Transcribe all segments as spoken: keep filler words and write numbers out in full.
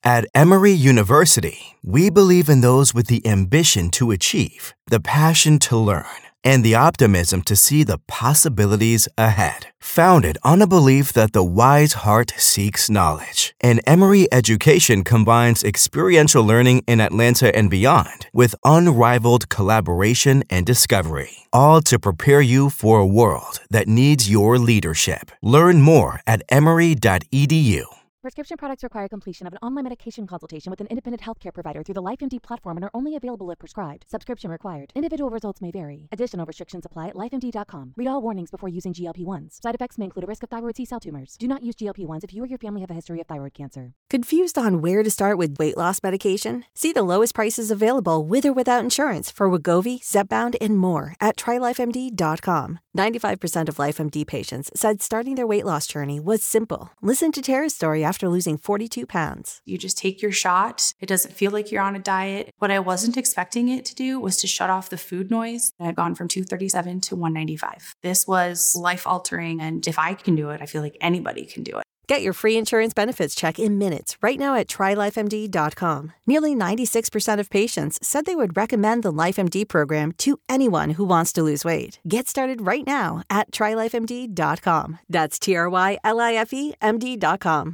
At Emory University, we believe in those with the ambition to achieve, the passion to learn, and the optimism to see the possibilities ahead. Founded on a belief that the wise heart seeks knowledge, and Emory education combines experiential learning in Atlanta and beyond with unrivaled collaboration and discovery, all to prepare you for a world that needs your leadership. Learn more at emory dot e d u. Prescription products require completion of an online medication consultation with an independent healthcare provider through the LifeMD platform and are only available if prescribed. Subscription required. Individual results may vary. Additional restrictions apply at life M D dot com. Read all warnings before using G L P one s. Side effects may include a risk of thyroid C-cell tumors. Do not use G L P one s if you or your family have a history of thyroid cancer. Confused on where to start with weight loss medication? See the lowest prices available with or without insurance for Wegovy, Zepbound, and more at try life M D dot com. ninety-five percent of LifeMD patients said starting their weight loss journey was simple. Listen to Tara's story after losing forty-two pounds. You just take your shot. It doesn't feel like you're on a diet. What I wasn't expecting it to do was to shut off the food noise. I had gone from two thirty-seven to one ninety-five. This was life-altering, and if I can do it, I feel like anybody can do it. Get your free insurance benefits check in minutes right now at try life M D dot com. Nearly ninety-six percent of patients said they would recommend the LifeMD program to anyone who wants to lose weight. Get started right now at try life M D dot com. That's T R Y L I F E M D dot com.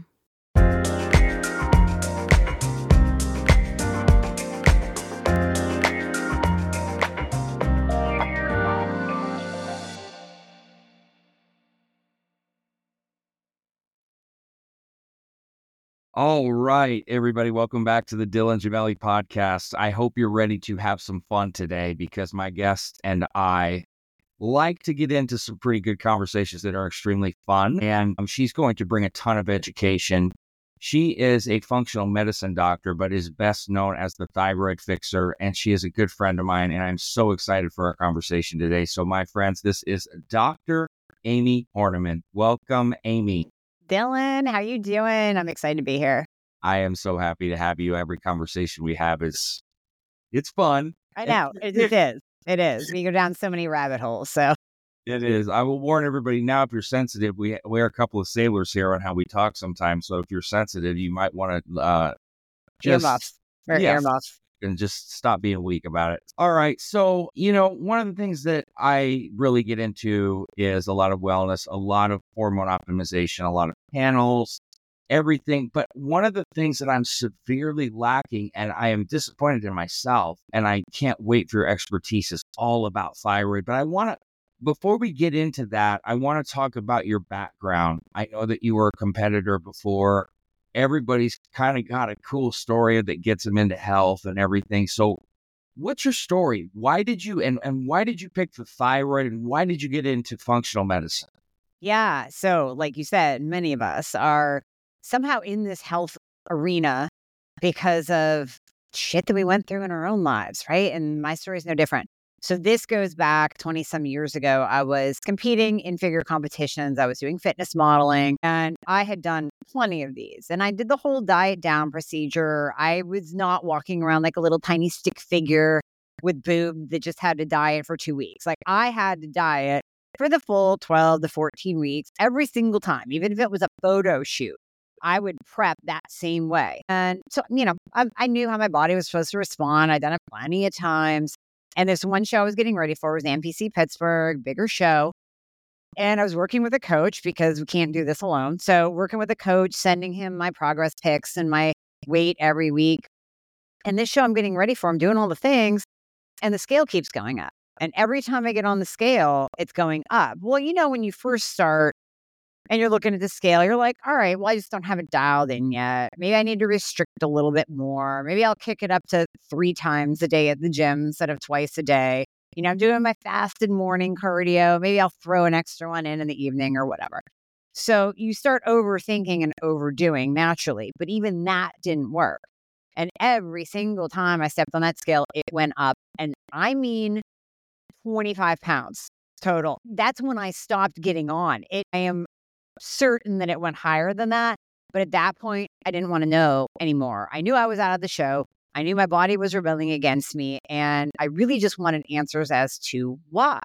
All right, everybody, welcome back to the Dylan Javelli podcast. I hope you're ready to have some fun today because my guest and I like to get into some pretty good conversations that are extremely fun, and um, she's going to bring a ton of education. She is a functional medicine doctor, but is best known as the thyroid fixer, and she is a good friend of mine, and I'm so excited for our conversation today. So, my friends, this is Doctor Amy Horniman. Welcome, Amy. Dylan, how you doing? I'm excited to be here. I am so happy to have you. Every conversation we have is, it's fun. I know, it, it is. It is. We go down so many rabbit holes, so. It is. I will warn everybody now, if you're sensitive, we wear a couple of sailors here on how we talk sometimes. So if you're sensitive, you might want to uh, just... Earmuffs. Or yeah, earmuffs. And just stop being weak about it. All right. So, you know, one of the things that I really get into is a lot of wellness, a lot of hormone optimization, a lot of panels, everything. But one of the things that I'm severely lacking, and I am disappointed in myself, and I can't wait for your expertise, is all about thyroid. But I want to, before we get into that, I want to talk about your background. I know that you were a competitor before. Everybody's kind of got a cool story that gets them into health and everything. So what's your story? Why did you, and, and why did you pick the thyroid, and why did you get into functional medicine? Yeah. So like you said, many of us are somehow in this health arena because of shit that we went through in our own lives, right? And my story is no different. So this goes back twenty some years ago. I was competing in figure competitions. I was doing fitness modeling, and I had done plenty of these. And I did the whole diet down procedure. I was not walking around like a little tiny stick figure with boob that just had to diet for two weeks. Like I had to diet for the full twelve to fourteen weeks every single time, even if it was a photo shoot. I would prep that same way. And so, you know, I, I knew how my body was supposed to respond. I'd done it plenty of times. And this one show I was getting ready for was N P C Pittsburgh, bigger show. And I was working with a coach because we can't do this alone. So working with a coach, sending him my progress pics and my weight every week. And this show I'm getting ready for, I'm doing all the things, and the scale keeps going up. And every time I get on the scale, it's going up. Well, you know, when you first start and you're looking at the scale, you're like, all right, well, I just don't have it dialed in yet. Maybe I need to restrict a little bit more. Maybe I'll kick it up to three times a day at the gym instead of twice a day. You know, I'm doing my fasted morning cardio. Maybe I'll throw an extra one in in the evening or whatever. So you start overthinking and overdoing naturally, but even that didn't work. And every single time I stepped on that scale, it went up. And I mean, twenty-five pounds total. That's when I stopped getting on. It, I am certain that it went higher than that. But at that point, I didn't want to know anymore. I knew I was out of the show. I knew my body was rebelling against me. And I really just wanted answers as to why.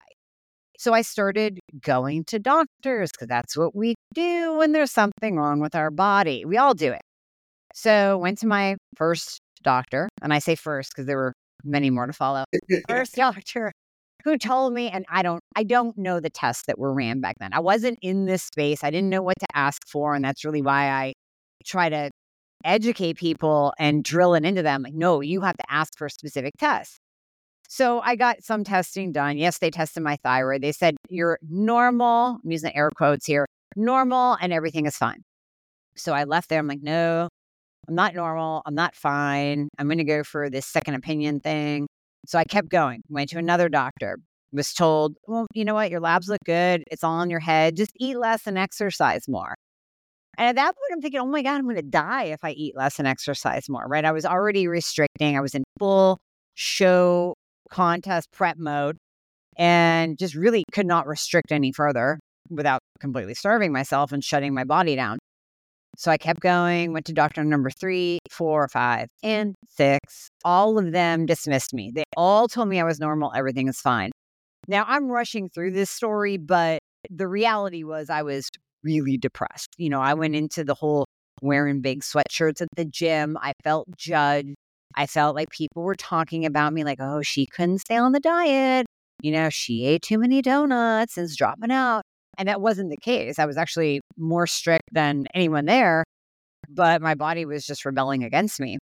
So I started going to doctors because that's what we do when there's something wrong with our body. We all do it. So went to my first doctor, and I say first because there were many more to follow. First doctor who told me, and I don't, I don't know the tests that were ran back then. I wasn't in this space. I didn't know what to ask for, and that's really why I try to educate people and drill it into them. Like, no, you have to ask for a specific test. So I got some testing done. Yes, they tested my thyroid. They said, you're normal. I'm using the air quotes here, normal, and everything is fine. So I left there. I'm like, no, I'm not normal. I'm not fine. I'm going to go for this second opinion thing. So I kept going, went to another doctor, was told, well, you know what? Your labs look good. It's all in your head. Just eat less and exercise more. And at that point, I'm thinking, oh my God, I'm going to die if I eat less and exercise more, right? I was already restricting. I was in full show contest prep mode and just really could not restrict any further without completely starving myself and shutting my body down. So I kept going, went to doctor number three, four, five, and six. All of them dismissed me. They all told me I was normal. Everything is fine. Now I'm rushing through this story, but the reality was I was really depressed. You know, I went into the whole wearing big sweatshirts at the gym. I felt judged. I felt like people were talking about me like, oh, she couldn't stay on the diet. You know, she ate too many donuts and is dropping out. And that wasn't the case. I was actually more strict than anyone there, but my body was just rebelling against me.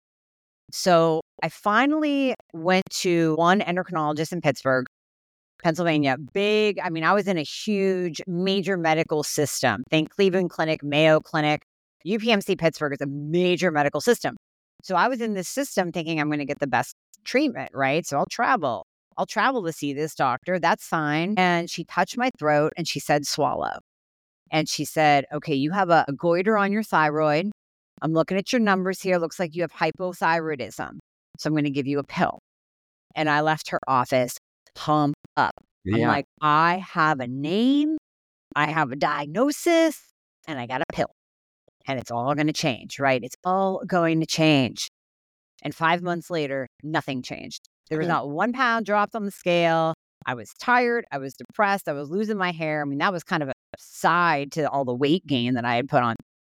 So I finally went to one endocrinologist in Pittsburgh, Pennsylvania. Big, I mean, I was in a huge, major medical system. Think Cleveland Clinic, Mayo Clinic. U P M C Pittsburgh is a major medical system. So I was in this system thinking I'm going to get the best treatment, right? So I'll travel. I'll travel to see this doctor. That's fine. And she touched my throat and she said, swallow. And she said, okay, you have a, a goiter on your thyroid. I'm looking at your numbers here. Looks like you have hypothyroidism. So I'm going to give you a pill. And I left her office pumped up. Yeah. I'm like, I have a name, I have a diagnosis, and I got a pill. And it's all going to change, right? It's all going to change. And five months later, nothing changed. There was not one pound dropped on the scale. I was tired. I was depressed. I was losing my hair. I mean, that was kind of a side to all the weight gain that I had put on.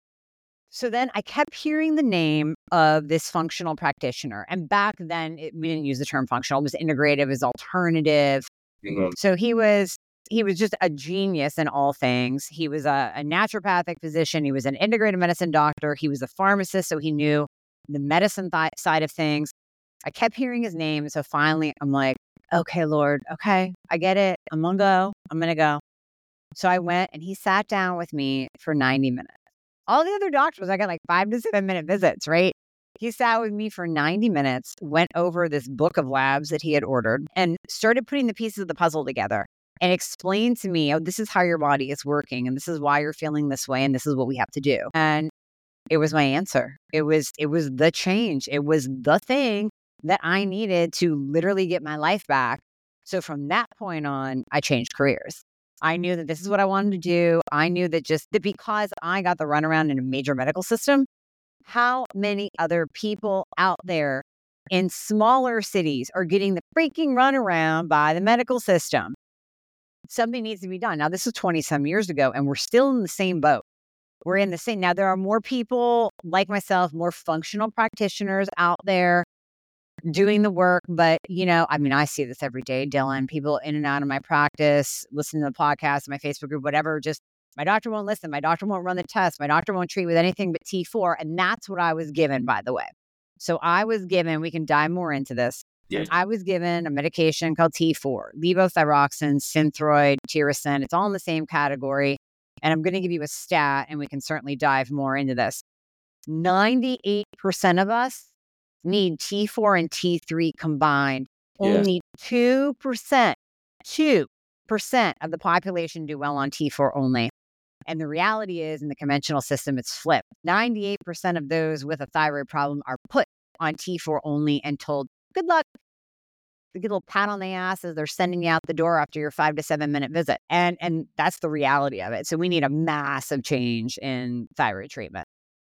So then I kept hearing the name of this functional practitioner. And back then, it, we didn't use the term functional. It was integrative, it was alternative. Mm-hmm. So he was he was just a genius in all things. He was a, a naturopathic physician. He was an integrative medicine doctor. He was a pharmacist, so he knew the medicine th- side of things. I kept hearing his name. So finally, I'm like, okay, Lord, okay, I get it. I'm going to go. I'm going to go. So I went and he sat down with me for ninety minutes. All the other doctors, I got like five to seven minute visits, right? He sat with me for ninety minutes, went over this book of labs that he had ordered and started putting the pieces of the puzzle together and explained to me, oh, this is how your body is working and this is why you're feeling this way and this is what we have to do. And it was my answer. It was, it was the change. It was the thing that I needed to literally get my life back. So from that point on, I changed careers. I knew that this is what I wanted to do. I knew that just that because I got the runaround in a major medical system, how many other people out there in smaller cities are getting the freaking runaround by the medical system? Something needs to be done. Now, this was twenty some years ago, and we're still in the same boat. We're in the same. Now, there are more people like myself, more functional practitioners out there doing the work. But, you know, I mean, I see this every day, Dylan, people in and out of my practice, listening to the podcast, my Facebook group, whatever, just my doctor won't listen. My doctor won't run the test. My doctor won't treat with anything but T four. And that's what I was given, by the way. So I was given, we can dive more into this. Yes. I was given a medication called T four, levothyroxine, Synthroid, Tirosine. It's all in the same category. And I'm going to give you a stat, and we can certainly dive more into this. ninety-eight percent of us need T four and T three combined. Yes. Only two percent, two percent of the population do well on T four only. And the reality is, in the conventional system, it's flipped. ninety-eight percent of those with a thyroid problem are put on T four only and told, good luck. They get a little pat on the ass as they're sending you out the door after your five to seven minute visit. And, and that's the reality of it. So we need a massive change in thyroid treatment.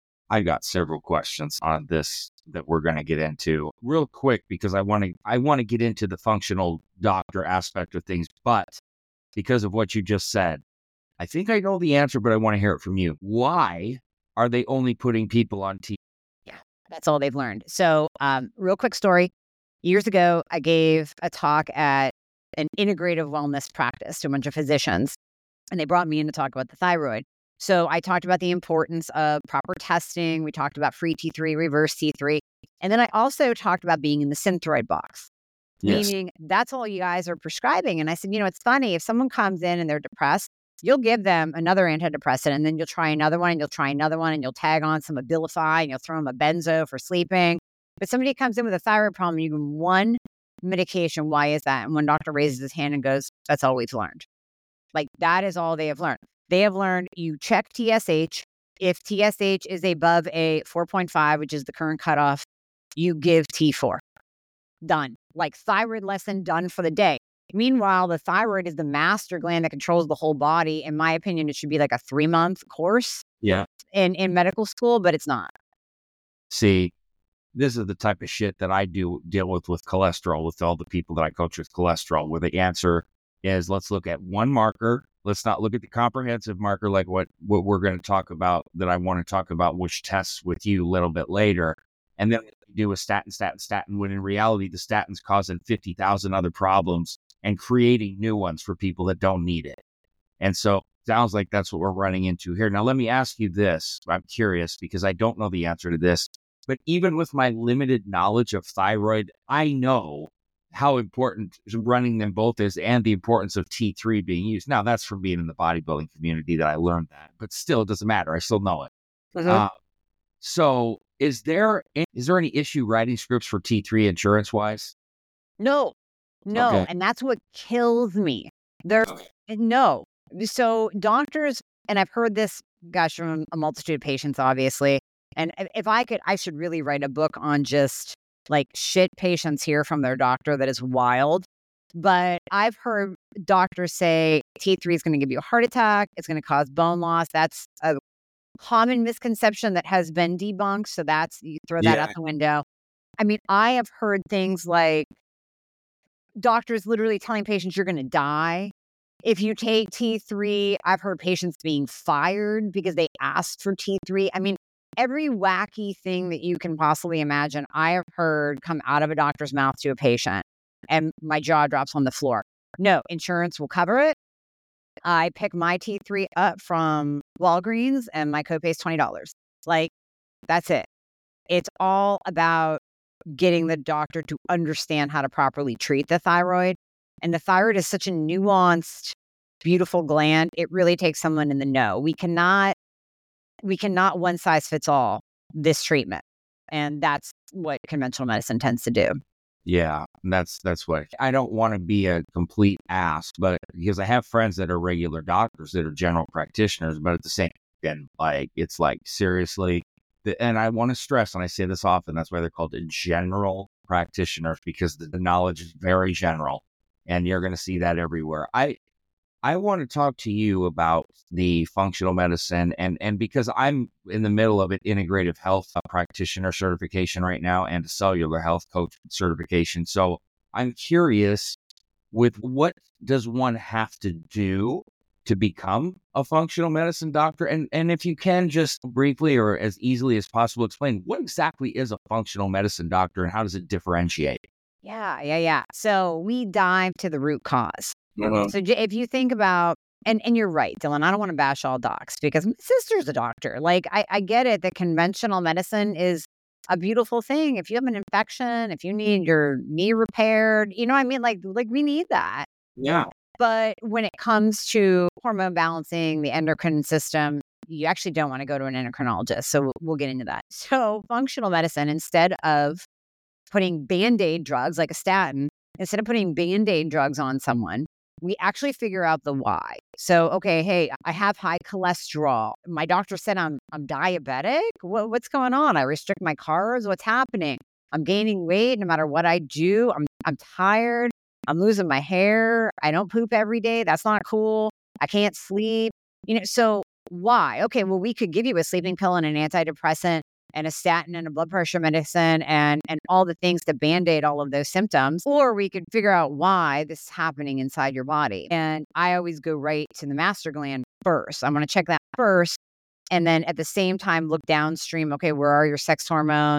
I got several questions on this that we're going to get into real quick because I want to I want to get into the functional doctor aspect of things. But because of what you just said, I think I know the answer, but I want to hear it from you. Why are they only putting people on T? Yeah. That's all they've learned. So, um, real quick story. Years ago, I gave a talk at an integrative wellness practice to a bunch of physicians, and they brought me in to talk about the thyroid. So I talked about the importance of proper testing. We talked about free T three, reverse T three. And then I also talked about being in the Synthroid box, Yes. meaning that's all you guys are prescribing. And I said, you know, it's funny. If someone comes in and they're depressed, you'll give them another antidepressant, and then you'll try another one, and you'll try another one, and you'll tag on some Abilify, and you'll throw them a benzo for sleeping. But somebody comes in with a thyroid problem, you give them one medication. Why is that? And one doctor raises his hand and goes, that's all we've learned. Like, that is all they have learned. They have learned you check T S H. If T S H is above a four point five, which is the current cutoff, you give T four. Done. Like, thyroid lesson done for the day. Meanwhile, the thyroid is the master gland that controls the whole body. In my opinion, it should be like a three-month course Yeah. in, in medical school, but it's not. See, this is the type of shit that I do deal with with cholesterol, with all the people that I coach with cholesterol, where the answer is, let's look at one marker. Let's not look at the comprehensive marker like what, what we're going to talk about, that I want to talk about, which tests with you a little bit later. And then do a statin, statin, statin, when in reality, the statin's causing fifty thousand other problems and creating new ones for people that don't need it. And so sounds like that's what we're running into here. Now, let me ask you this. I'm curious because I don't know the answer to this, but even with my limited knowledge of thyroid, I know how important running them both is and the importance of T three being used. Now, that's from being in the bodybuilding community that I learned that, but still, it doesn't matter. I still know it. Mm-hmm. Uh, so is there, is there any issue writing scripts for T three insurance wise? No, no. Okay. And that's what kills me. There, Okay. no. So doctors, and I've heard this, gosh, from a multitude of patients, obviously. And if- if I could, I should really write a book on just like shit patients hear from their doctor that is wild. But I've heard doctors say T three is going to give you a heart attack. It's going to cause bone loss. That's a common misconception that has been debunked. So that's, you throw that Yeah. out the window. I mean, I have heard things like doctors literally telling patients you're going to die if you take T three. I've heard patients being fired because they asked for T three. I mean, every wacky thing that you can possibly imagine, I have heard come out of a doctor's mouth to a patient, and my jaw drops on the floor. No, insurance will cover it. I pick my T three up from Walgreens and my copay is twenty dollars. Like, that's it. It's all about getting the doctor to understand how to properly treat the thyroid. And the thyroid is such a nuanced, beautiful gland. It really takes someone in the know. We cannot, we cannot one size fits all this treatment. And that's what conventional medicine tends to do. Yeah, and that's that's what I don't want to be a complete ass, but because I have friends that are regular doctors that are general practitioners, but at the same time, like it's like seriously, the, and I want to stress, and I say this often, that's why they're called general practitioners, because the, the knowledge is very general, and you're going to see that everywhere. I I want to talk to you about the functional medicine, and and because I'm in the middle of an integrative health practitioner certification right now and a cellular health coach certification. So I'm curious, with what does one have to do to become a functional medicine doctor? And and if you can just briefly or as easily as possible explain what exactly is a functional medicine doctor and how does it differentiate? Yeah, yeah, yeah. So we dive to the root cause. Uh-huh. So j- if you think about, and, and you're right, Dylan, I don't want to bash all docs because my sister's a doctor. Like, I, I get it that conventional medicine is a beautiful thing. If you have an infection, if you need your knee repaired, you know what I mean? Like, like we need that. Yeah. But when it comes to hormone balancing, the endocrine system, you actually don't want to go to an endocrinologist. So we'll, we'll get into that. So functional medicine, instead of putting Band-Aid drugs like a statin, instead of putting Band-Aid drugs on someone, we actually figure out the why. So, okay, hey, I have high cholesterol. My doctor said I'm I'm diabetic. What, what's going on? I restrict my carbs. What's happening? I'm gaining weight no matter what I do. I'm I'm tired. I'm losing my hair. I don't poop every day. That's not cool. I can't sleep. You know, so why? Okay, well, we could give you a sleeping pill and an antidepressant and a statin and a blood pressure medicine and, and all the things to Band-Aid all of those symptoms. Or we could figure out why this is happening inside your body. And I always go right to the master gland first. I'm going to check that first. And then at the same time, look downstream. Okay, where are your sex hormones?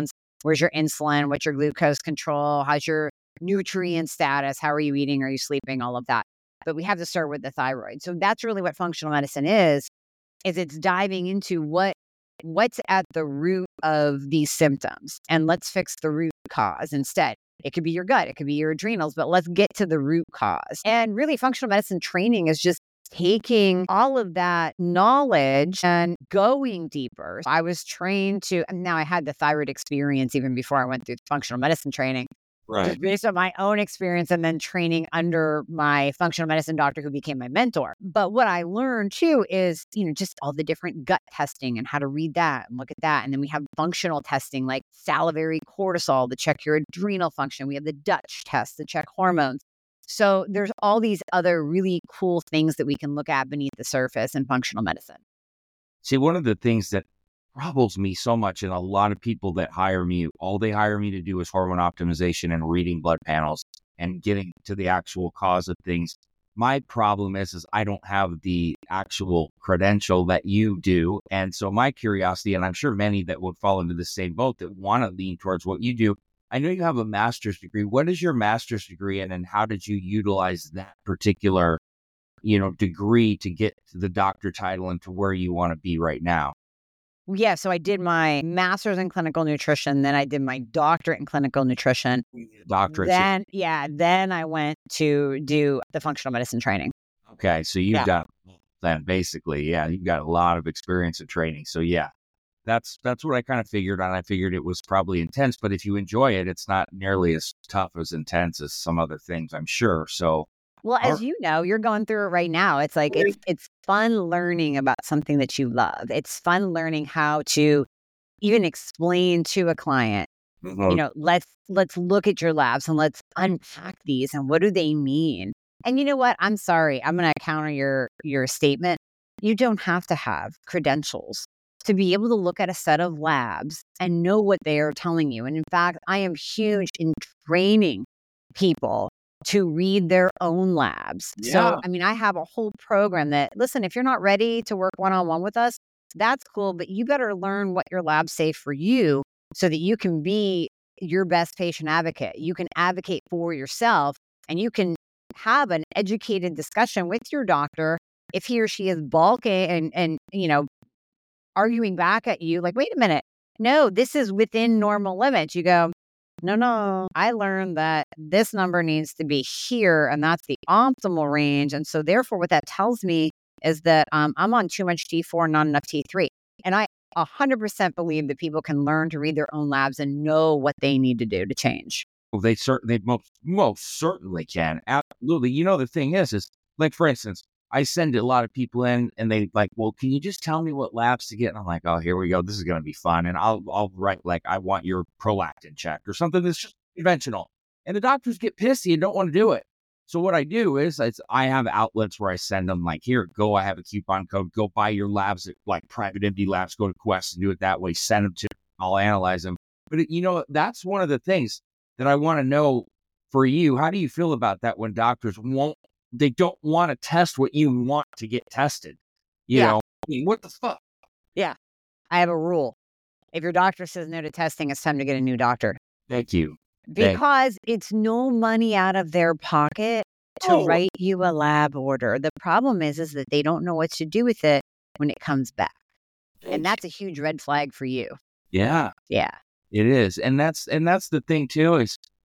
Where's your insulin? What's your glucose control? How's your nutrient status? How are you eating? Are you sleeping? All of that. But we have to start with the thyroid. So that's really what functional medicine is, is it's diving into what what's at the root of these symptoms. And let's fix the root cause instead. It could be your gut. It could be your adrenals, but let's get to the root cause. And really functional medicine training is just taking all of that knowledge and going deeper. I was trained to, now I had the thyroid experience even before I went through functional medicine training. Right. Just based on my own experience and then training under my functional medicine doctor who became my mentor. But what I learned too is, you know, just all the different gut testing and how to read that and look at that. And then we have functional testing like salivary cortisol to check your adrenal function. We have the Dutch test to check hormones. So there's all these other really cool things that we can look at beneath the surface in functional medicine. See, one of the things that troubles me so much, and a lot of people that hire me, all they hire me to do is hormone optimization and reading blood panels and getting to the actual cause of things. My problem is, is I don't have the actual credential that you do. And so my curiosity, and I'm sure many that would fall into the same boat that want to lean towards what you do. I know you have a master's degree. What is your master's degree in, and how did you utilize that particular, you know, degree to get to the doctor title and to where you want to be right now? Yeah, so I did my master's in clinical nutrition, then I did my doctorate in clinical nutrition. Doctorate. Then, yeah, then I went to do the functional medicine training. Okay, so you've Yeah. got then basically, yeah, you've got a lot of experience in training. So yeah, that's that's what I kind of figured on. I figured it was probably intense, but if you enjoy it, it's not nearly as tough as intense as some other things, I'm sure. So Well, as Or- you know, you're going through it right now. It's like it's it's fun learning about something that you love. It's fun learning how to even explain to a client, you know, let's let's look at your labs and let's unpack these and what do they mean? And you know what? I'm sorry. I'm going to counter your your statement. You don't have to have credentials to be able to look at a set of labs and know what they are telling you. And in fact, I am huge in training people to read their own labs. Yeah. So, I mean, I have a whole program that, listen, if you're not ready to work one-on-one with us, that's cool, but you better learn what your labs say for you so that you can be your best patient advocate. You can advocate for yourself and you can have an educated discussion with your doctor if he or she is balking and, and, you know, arguing back at you like, wait a minute, no, this is within normal limits. You go, no, no, I learned that this number needs to be here and that's the optimal range. And so therefore what that tells me is that um, I'm on too much T four, not enough T three. And I one hundred percent believe that people can learn to read their own labs and know what they need to do to change. Well, they certainly most most certainly can. Absolutely. You know, the thing is, is like, for instance, I send a lot of people in and they like, well, can you just tell me what labs to get? And I'm like, oh, here we go. This is going to be fun. And I'll, I'll write like, I want your prolactin checked or something that's just conventional. And the doctors get pissy and don't want to do it. So what I do is it's, I have outlets where I send them like, here, go, I have a coupon code, go buy your labs at like private M D labs, go to Quest and do it that way. Send them to, I'll analyze them. But it, you know, that's one of the things that I want to know for you. How do you feel about that when doctors won't, they don't want to test what you want to get tested? You Yeah. know, I mean, what the fuck? Yeah. I have a rule. If your doctor says no to testing, it's time to get a new doctor Thank you. Thank- because it's no money out of their pocket to Oh. write you a lab order. The problem is, is that they don't know what to do with it when it comes back. And that's a huge red flag for you. Yeah, Yeah. it is. And that's, and that's the thing too, is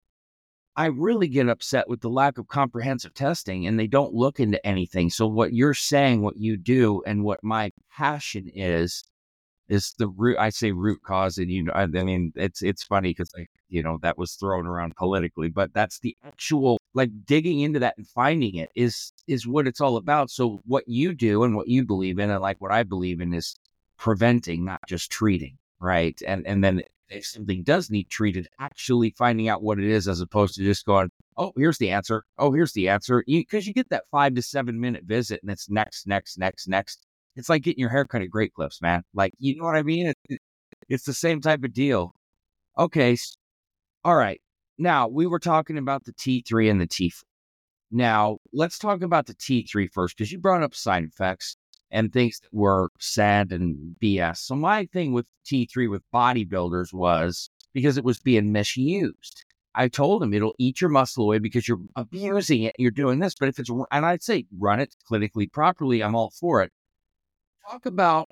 I really get upset with the lack of comprehensive testing and they don't look into anything. So what you're saying, what you do, and what my passion is, is the root, I say root cause. And, you know, I, I mean, it's, it's funny because, like, you know, that was thrown around politically, but that's the actual, like, digging into that and finding it is, is what it's all about. So what you do and what you believe in, and like what I believe in, is preventing, not just treating. Right. And, and then if something does need treated, actually finding out what it is, as opposed to just going, oh, here's the answer. Oh, here's the answer. Because you, you get that five to seven minute visit and it's next, next, next, next. It's like getting your hair cut at Great Clips, man. Like, you know what I mean? It, it, it's the same type of deal. Okay. s- All right. Now, we were talking about the T three and the T four. Now, let's talk about the T three first, because you brought up side effects and things that were sad and B S. So my thing with T three with bodybuilders was, because it was being misused. I told him it'll eat your muscle away because you're abusing it. You're doing this. But if it's, and I'd say run it clinically properly, I'm all for it. Talk about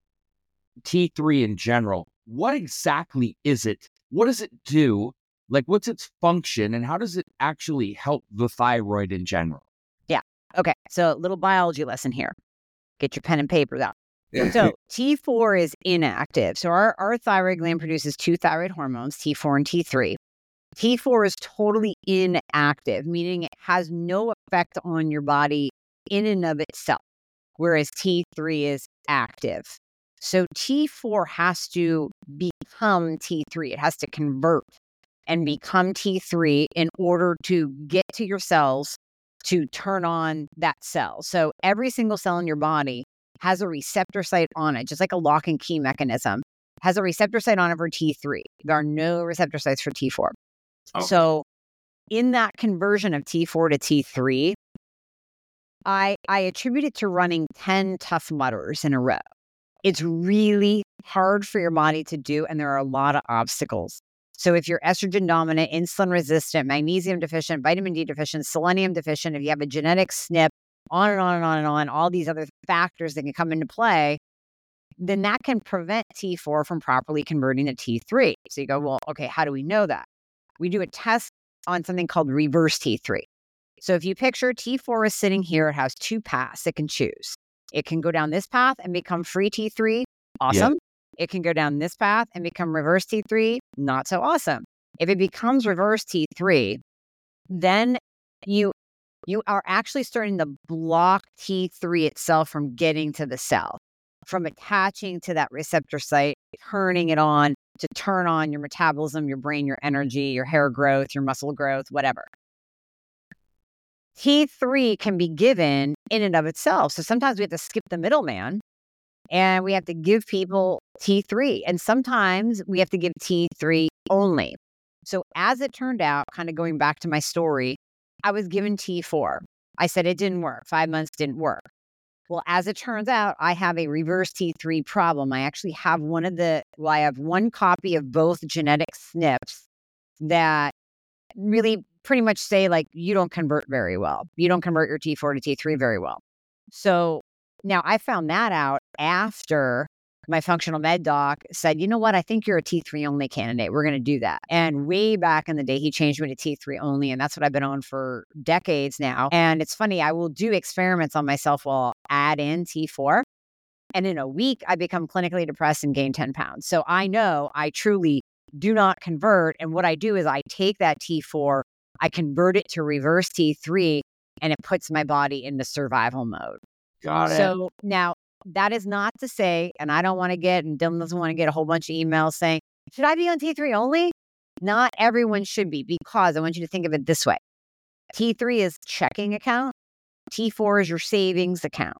T three in general. What exactly is it? What does it do? Like, what's its function and how does it actually help the thyroid in general? Yeah. Okay. So, a little biology lesson here. Get your pen and paper out. So, T four is inactive. So, our, our thyroid gland produces two thyroid hormones, T four and T three. T four is totally inactive, meaning it has no effect on your body in and of itself, whereas T three is active. So T four has to become T three. It has to convert and become T three in order to get to your cells to turn on that cell. So every single cell in your body has a receptor site on it, just like a lock and key mechanism, has a receptor site on it for T three. There are no receptor sites for T four. Okay. So in that conversion of T four to T three, I, I attribute it to running ten Tough Mudders in a row. It's really hard for your body to do, and there are a lot of obstacles. So if you're estrogen dominant, insulin resistant, magnesium deficient, vitamin D deficient, selenium deficient, if you have a genetic S N P, on and on and on and on, all these other factors that can come into play, then that can prevent T four from properly converting to T three. So you go, well, okay, how do we know that? We do a test on something called reverse T three. So if you picture T four is sitting here, it has two paths it can choose. It can go down this path and become free T three. Awesome. Yeah. It can go down this path and become reverse T three. Not so awesome. If it becomes reverse T three, then you you are actually starting to block T three itself from getting to the cell, from attaching to that receptor site, turning it on to turn on your metabolism, your brain, your energy, your hair growth, your muscle growth, whatever. T three can be given in and of itself. So sometimes we have to skip the middleman and we have to give people T three. And sometimes we have to give T three only. So as it turned out, kind of going back to my story, I was given T four. I said it didn't work. Five months didn't work. Well, as it turns out, I have a reverse T three problem. I actually have one of the, well, I have one copy of both genetic S N Ps that really pretty much say, like, you don't convert very well. You don't convert your T four to T three very well. So now I found that out after my functional med doc said, you know what, I think you're a T three only candidate. We're going to do that. And way back in the day, he changed me to T three only. And that's what I've been on for decades now. And it's funny, I will do experiments on myself while I'll add in T four. And in a week, I become clinically depressed and gain ten pounds. So I know I truly do not convert. And what I do is I take that T four, I convert it to reverse T three, and it puts my body into survival mode. Got it. So now, that is not to say, and I don't want to get, and Dylan doesn't want to get a whole bunch of emails saying, should I be on T three only? Not everyone should be, because I want you to think of it this way. T three is checking account. T four is your savings account.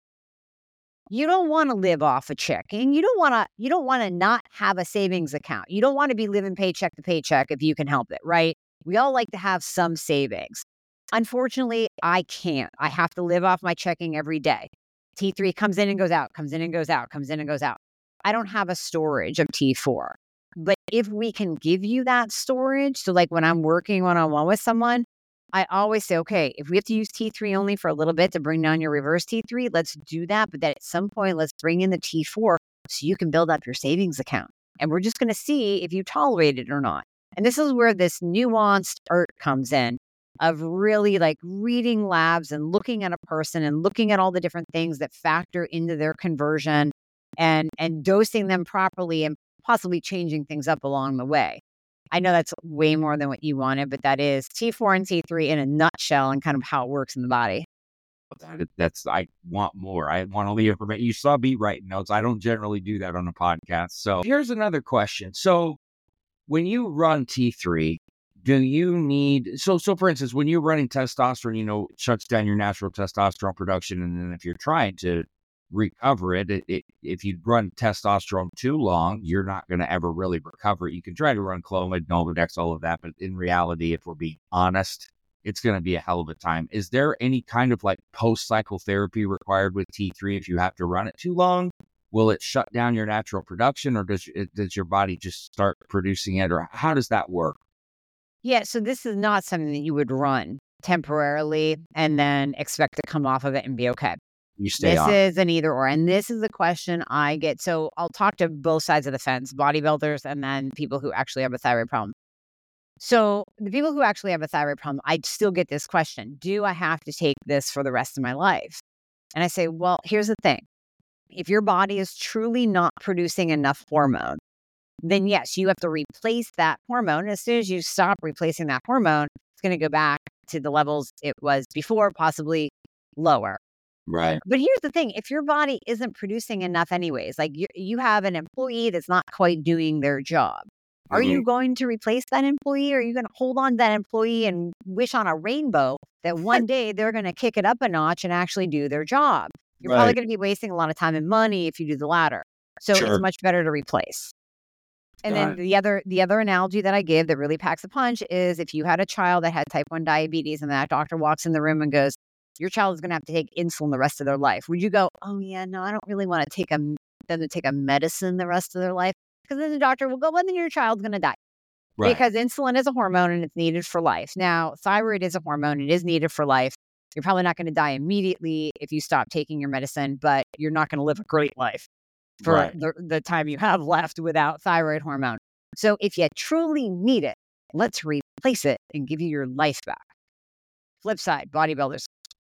You don't want to live off of checking. You don't want to, you don't want to not have a savings account. You don't want to be living paycheck to paycheck if you can help it, right? We all like to have some savings. Unfortunately, I can't. I have to live off my checking every day. T three comes in and goes out, comes in and goes out, comes in and goes out. I don't have a storage of T four. But if we can give you that storage, so like when I'm working one-on-one with someone, I always say, okay, if we have to use T three only for a little bit to bring down your reverse T three, let's do that. But then at some point, let's bring in the T four so you can build up your savings account. And we're just going to see if you tolerate it or not. And this is where this nuanced art comes in, of really like reading labs and looking at a person and looking at all the different things that factor into their conversion and, and dosing them properly and possibly changing things up along the way. I know that's way more than what you wanted, but that is T four and T three in a nutshell and kind of how it works in the body. That, that's, I want more. I want all the information. You saw me writing notes. I don't generally do that on a podcast. So here's another question. So when you run T three, do you need, so, so for instance, when you're running testosterone, you know, it shuts down your natural testosterone production. And then if you're trying to recover it, it, it if you run testosterone too long, you're not going to ever really recover it. You can try to run Clomid, Nolvadex, all of that. But in reality, if we're being honest, it's going to be a hell of a time. Is there any kind of like post-cycle therapy required with T three if you have to run it too long? will it shut down your natural production, or does it, does your body just start producing it, or how does that work? Yeah, so this is not something that you would run temporarily and then expect to come off of it and be okay. You stay This on. is an either or. And this is the question I get. So I'll talk to both sides of the fence, bodybuilders and then people who actually have a thyroid problem. So the people who actually have a thyroid problem, I still get this question. Do I have to take this for the rest of my life? And I say, well, here's the thing. If your body is truly not producing enough hormone, then yes, you have to replace that hormone. And as soon as you stop replacing that hormone, it's going to go back to the levels it was before, possibly lower. Right. But here's the thing. If your body isn't producing enough anyways, like you, you have an employee that's not quite doing their job, are Mhm. you going to replace that employee? Or are you going to hold on to that employee and wish on a rainbow that one day they're going to kick it up a notch and actually do their job? You're probably Right. going to be wasting a lot of time and money if you do the latter. So Sure. it's much better to replace. And Got then it. the other the other analogy that I give that really packs a punch is if you had a child that had type one diabetes and that doctor walks in the room and goes, your child is going to have to take insulin the rest of their life. Would you go, oh yeah, no, I don't really want to take a, them to take a medicine the rest of their life? Because then the doctor will go, well, then your child's going to die. Right. Because insulin is a hormone and it's needed for life. Now, thyroid is a hormone. It is needed for life. You're probably not going to die immediately if you stop taking your medicine, but you're not going to live a great life for Right. the, the time you have left without thyroid hormone. So if you truly need it, let's replace it and give you your life back. Flip side, bodybuilders.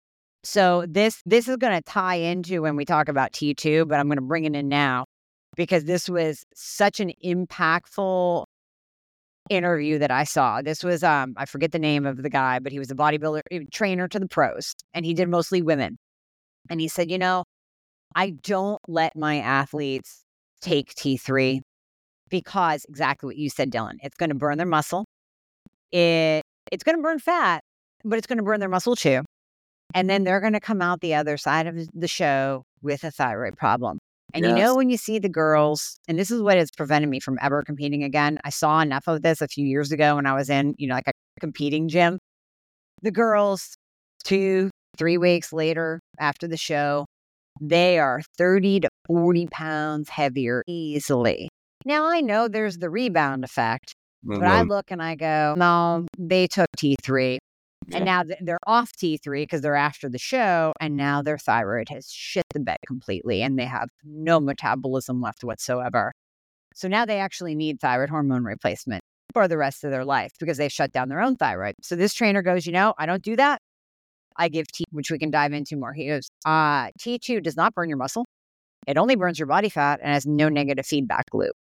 So this this is going to tie into when we talk about T two, but I'm going to bring it in now because this was such an impactful interview that I saw. This was, um, I forget the name of the guy, but he was a bodybuilder trainer to the pros, and he did mostly women. And he said, you know, I don't let my athletes take T three because exactly what you said, Dylan. It's going to burn their muscle. It It's going to burn fat, but it's going to burn their muscle too. And then they're going to come out the other side of the show with a thyroid problem. And you Yes. know, when you see the girls, and this is what has prevented me from ever competing again. I saw enough of this a few years ago when I was in, you know, like a competing gym. The girls, two, three weeks later after the show, they are thirty to forty pounds heavier easily. Now, I know there's the rebound effect, but I Mhm. look and I go, no, they took T three. And Yeah. now th- they're off T three because they're after the show. And now their thyroid has shit the bed completely and they have no metabolism left whatsoever. So now they actually need thyroid hormone replacement for the rest of their life because they've shut down their own thyroid. So this trainer goes, you know, I don't do that. I give T, which we can dive into more. He goes, uh, T two does not burn your muscle. It only burns your body fat and has no negative feedback loop.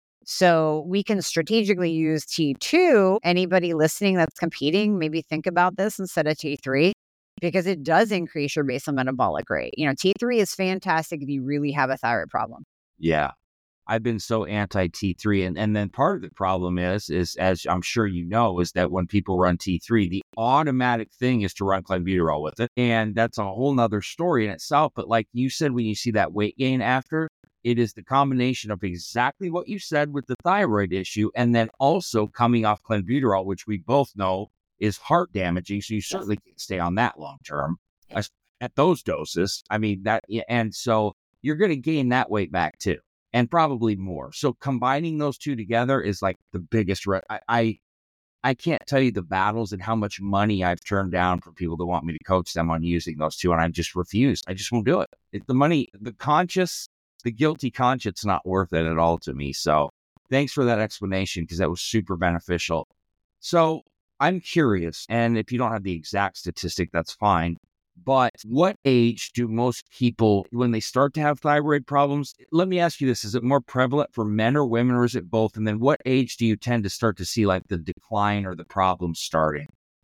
So we can strategically use T two. Anybody listening that's competing, maybe think about this instead of T three because it does increase your basal metabolic rate. You know, T three is fantastic if you really have a thyroid problem. Yeah. I've been so anti T three. And, and then part of the problem is, is as I'm sure you know, is that when people run T three, the automatic thing is to run clenbuterol with it. And that's a whole nother story in itself. But like you said, when you see that weight gain after, it is the combination of exactly what you said with the thyroid issue. And then also coming off clenbuterol, which we both know is heart damaging. So you certainly can't stay on that long term as- at those doses. I mean, that, yeah, and so you're going to gain that weight back too. And probably more. So combining those two together is like the biggest. Re- I, I I can't tell you the battles and how much money I've turned down for people that want me to coach them on using those two, and I just refused. I just won't do it. It the money, the conscious, the guilty conscience, not worth it at all to me. So thanks for that explanation because that was super beneficial. So I'm curious, and if you don't have the exact statistic, that's fine. But what age do most people, when they start to have thyroid problems, let me ask you this, is it more prevalent for men or women, or is it both? And then what age do you tend to start to see like the decline or the problems starting?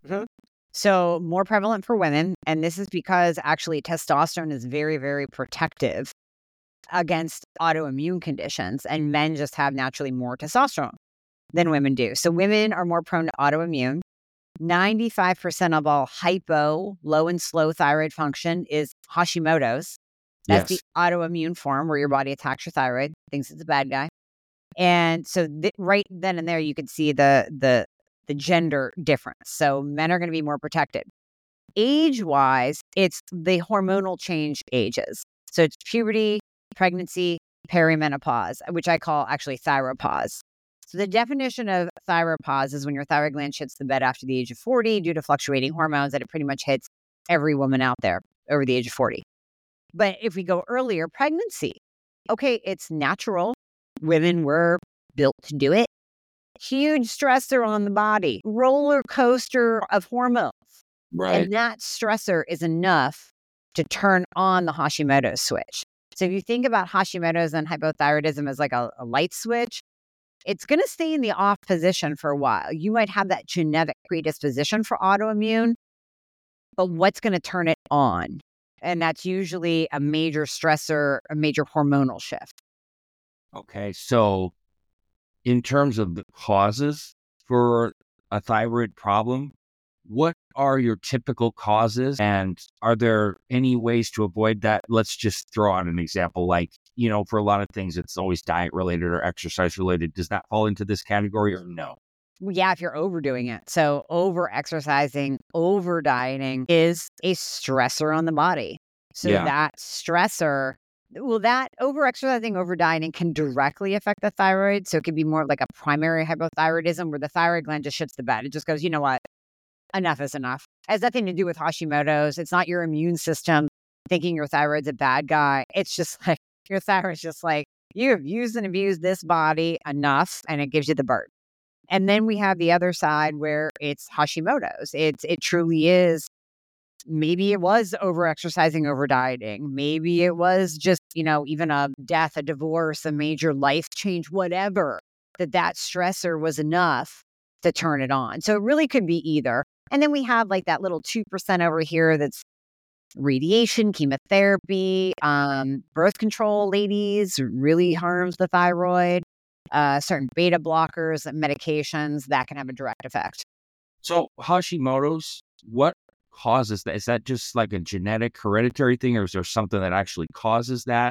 So more prevalent for women. And this is because actually testosterone is very, very protective against autoimmune conditions. And men just have naturally more testosterone than women do. So women are more prone to autoimmune. ninety-five percent of all hypo, low and slow thyroid function is Hashimoto's. That's Yes. the autoimmune form where your body attacks your thyroid, thinks it's a bad guy. And so th- right then and there, you can see the, the, the gender difference. So men are going to be more protected. Age-wise, it's the hormonal change ages. So it's puberty, pregnancy, perimenopause, which I call actually thyropause. So the definition of thyropause is when your thyroid gland shits the bed after the age of forty due to fluctuating hormones, that it pretty much hits every woman out there over the age of forty. But if we go earlier, pregnancy. Okay, it's natural. Women were built to do it. Huge stressor on the body, roller coaster of hormones. Right. And that stressor is enough to turn on the Hashimoto's switch. So if you think about Hashimoto's and hypothyroidism as like a, a light switch, it's going to stay in the off position for a while. You might have that genetic predisposition for autoimmune, but what's going to turn it on? And that's usually a major stressor, a major hormonal shift. Okay. So in terms of the causes for a thyroid problem, what are your typical causes? And are there any ways to avoid that? Let's just throw out an example. Like, you know, for a lot of things, it's always diet related or exercise related. Does that fall into this category or no? Well, yeah, if you're overdoing it. So over exercising, over dieting is a stressor on the body. So Yeah. that stressor, well, that over exercising, over dieting can directly affect the thyroid. So it could be more like a primary hypothyroidism where the thyroid gland just shits the bed. It just goes, you know what? Enough is enough. It has nothing to do with Hashimoto's. It's not your immune system thinking your thyroid's a bad guy. It's just like your thyroid's just like, you have used and abused this body enough, and it gives you the burp. And then we have the other side where it's Hashimoto's. It's it truly is. Maybe it was over exercising, over dieting. Maybe it was just, you know, even a death, a divorce, a major life change, whatever, that that stressor was enough to turn it on. So it really could be either. And then we have like that little two percent over here that's radiation, chemotherapy, um, birth control, ladies, really harms the thyroid, uh, certain beta blockers, medications that can have a direct effect. So Hashimoto's, what causes that? Is that just like a genetic hereditary thing, or is there something that actually causes that?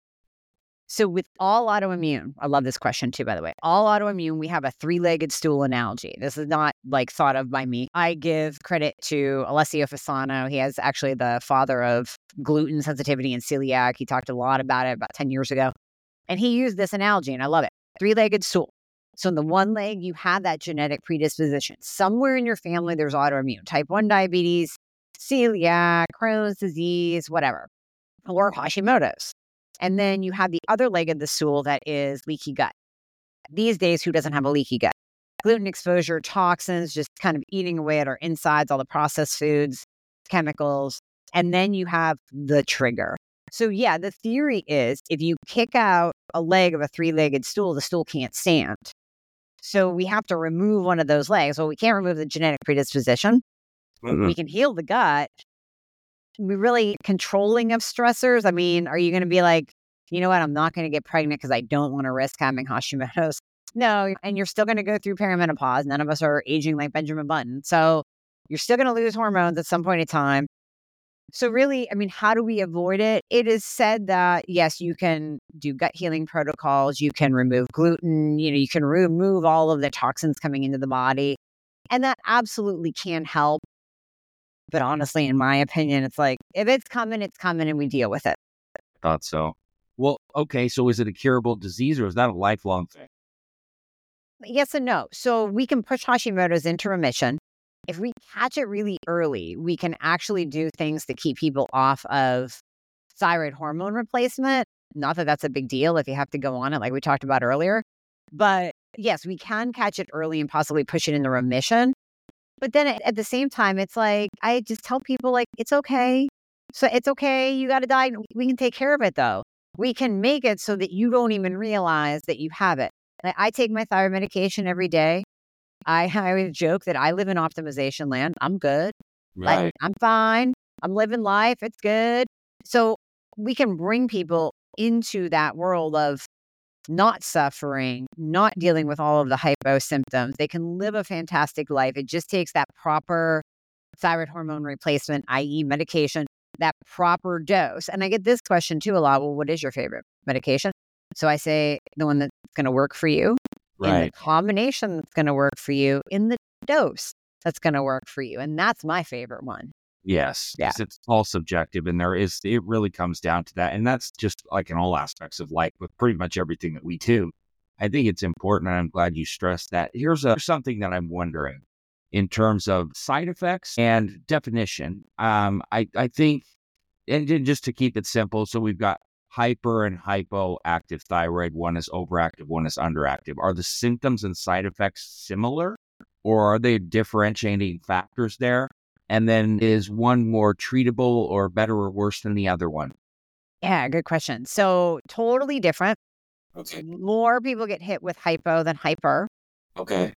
So with all autoimmune, I love this question too, by the way. All autoimmune, we have a three-legged stool analogy. This is not like thought of by me. I give credit to Alessio Fasano. He has actually the father of gluten sensitivity and celiac. He talked a lot about it about ten years ago. And he used this analogy, and I love it. Three-legged stool. So in the one leg, you have that genetic predisposition. Somewhere in your family, there's autoimmune, type one diabetes, celiac, Crohn's disease, whatever, or Hashimoto's. And then you have the other leg of the stool that is leaky gut. These days, who doesn't have a leaky gut? Gluten exposure, toxins, just kind of eating away at our insides, all the processed foods, chemicals. And then you have the trigger. So yeah, the theory is if you kick out a leg of a three-legged stool, the stool can't stand. So we have to remove one of those legs. Well, we can't remove the genetic predisposition. Mm-hmm. We can heal the gut. We really controlling of stressors. I mean, are you going to be like, you know what, I'm not going to get pregnant because I don't want to risk having Hashimoto's? No, and you're still going to go through perimenopause. None of us are aging like Benjamin Button. So you're still going to lose hormones at some point in time. So really, I mean, how do we avoid it? It is said that, yes, you can do gut healing protocols. You can remove gluten. You know, you can remove all of the toxins coming into the body. And that absolutely can help. But honestly, in my opinion, it's like, if it's coming, it's coming, and we deal with it. Thought so. Well, okay. So is it a curable disease, or is that a lifelong thing? Yes and no. So we can push Hashimoto's into remission. If we catch it really early, we can actually do things to keep people off of thyroid hormone replacement. Not that that's a big deal if you have to go on it, like we talked about earlier. But yes, we can catch it early and possibly push it into remission. But then at, at the same time, it's like, I just tell people, like, it's okay. So it's okay. You got to die. We can take care of it, though. We can make it so that you don't even realize that you have it. I, I take my thyroid medication every day. I, I always joke that I live in optimization land. I'm good. Right. Like, I'm fine. I'm living life. It's good. So we can bring people into that world of not suffering, not dealing with all of the hypo symptoms. They can live a fantastic life. It just takes that proper thyroid hormone replacement, that is medication, that proper dose. And I get this question too a lot. Well, what is your favorite medication? So I say the one that's going to work for you, in the Right. combination that's going to work for you, in the dose that's going to work for you. And that's my favorite one. Yes. Yeah. 'Cause it's all subjective, and there is, it really comes down to that. And that's just like in all aspects of life with pretty much everything that we do. I think it's important, and I'm glad you stressed that. Here's a, something that I'm wondering in terms of side effects and definition. Um, I, I think, and then just to keep it simple, so we've got hyper and hypoactive thyroid. One is overactive, one is underactive. Are the symptoms and side effects similar, or are they differentiating factors there? And then is one more treatable or better or worse than the other one? Yeah, good question. So totally different. Okay. More people get hit with hypo than hyper. Okay.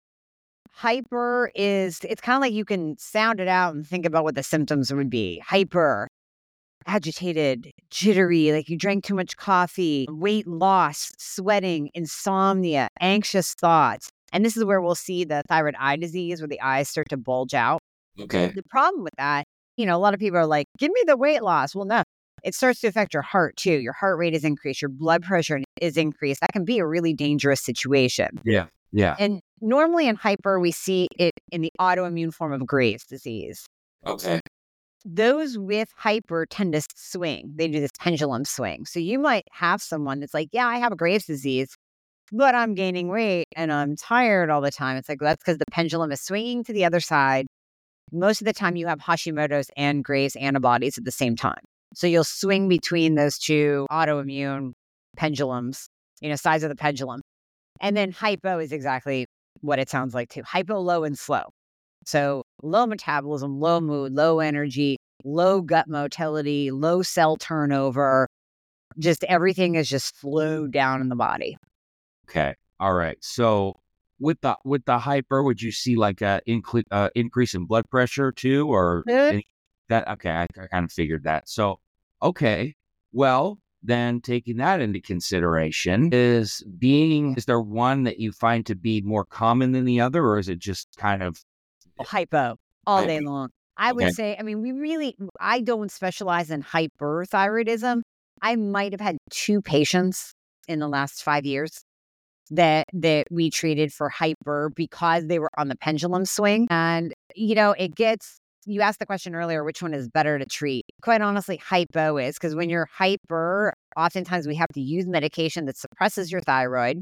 Hyper is, it's kind of like you can sound it out and think about what the symptoms would be. Hyper, agitated, jittery, like you drank too much coffee, weight loss, sweating, insomnia, anxious thoughts. And this is where we'll see the thyroid eye disease where the eyes start to bulge out. Okay. The problem with that, you know, a lot of people are like, give me the weight loss. Well, no, it starts to affect your heart too. Your heart rate is increased. Your blood pressure is increased. That can be a really dangerous situation. Yeah. Yeah. And normally in hyper, we see it in the autoimmune form of Graves' disease. Okay. Those with hyper tend to swing. They do this pendulum swing. So you might have someone that's like, yeah, I have a Graves' disease, but I'm gaining weight and I'm tired all the time. It's like, that's because the pendulum is swinging to the other side. Most of the time you have Hashimoto's and Graves' antibodies at the same time. So you'll swing between those two autoimmune pendulums, you know, sides of the pendulum. And then hypo is exactly what it sounds like too. Hypo, low and slow. So low metabolism, low mood, low energy, low gut motility, low cell turnover. Just everything is just slowed down in the body. Okay. All right. So with the with the hyper, would you see like a incre- uh, increase in blood pressure too, or any, that? Okay, I, I kind of figured that. So okay, well then taking that into consideration, is being is there one that you find to be more common than the other, or is it just kind of hypo all day hypo? long? I would Okay. say, I mean, we really, I don't specialize in hyperthyroidism. I might have had two patients in the last five years that that we treated for hyper because they were on the pendulum swing. And, you know, it gets, you asked the question earlier, which one is better to treat? Quite honestly, hypo is, because when you're hyper, oftentimes we have to use medication that suppresses your thyroid.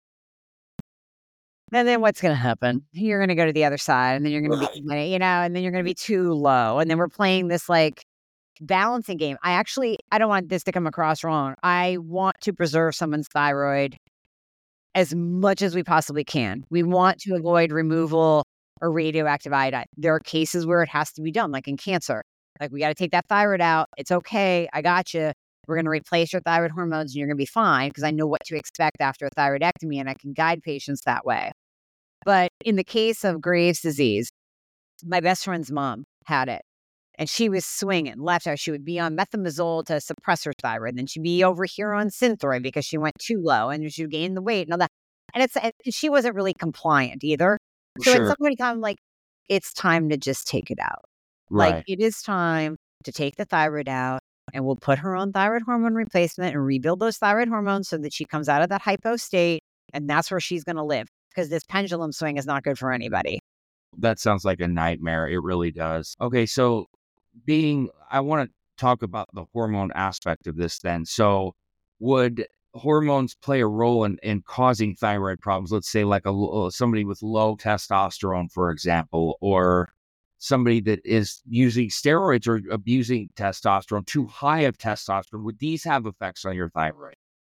And then what's going to happen? You're going to go to the other side, and then you're going to be, you know, and then you're going to be too low. And then we're playing this like balancing game. I actually, I don't want this to come across wrong. I want to preserve someone's thyroid as much as we possibly can. We want to avoid removal or radioactive iodine. There are cases where it has to be done, like in cancer. Like, we got to take that thyroid out. It's okay. I got you. We're going to replace your thyroid hormones and you're going to be fine, because I know what to expect after a thyroidectomy and I can guide patients that way. But in the case of Graves' disease, my best friend's mom had it. And she was swinging left out. She would be on methimazole to suppress her thyroid. Then she'd be over here on Synthroid because she went too low and she would gain the weight and all that. And it's and she wasn't really compliant either. So Sure. at some point in time, like, it's time to just take it out. Right. Like, it is time to take the thyroid out, and we'll put her on thyroid hormone replacement and rebuild those thyroid hormones so that she comes out of that hypo state. And that's where she's going to live, because this pendulum swing is not good for anybody. That sounds like a nightmare. It really does. Okay, so being, I want to talk about the hormone aspect of this then. So would hormones play a role in, in causing thyroid problems? Let's say like a somebody with low testosterone, for example, or somebody that is using steroids or abusing testosterone, too high of testosterone. Would these have effects on your thyroid?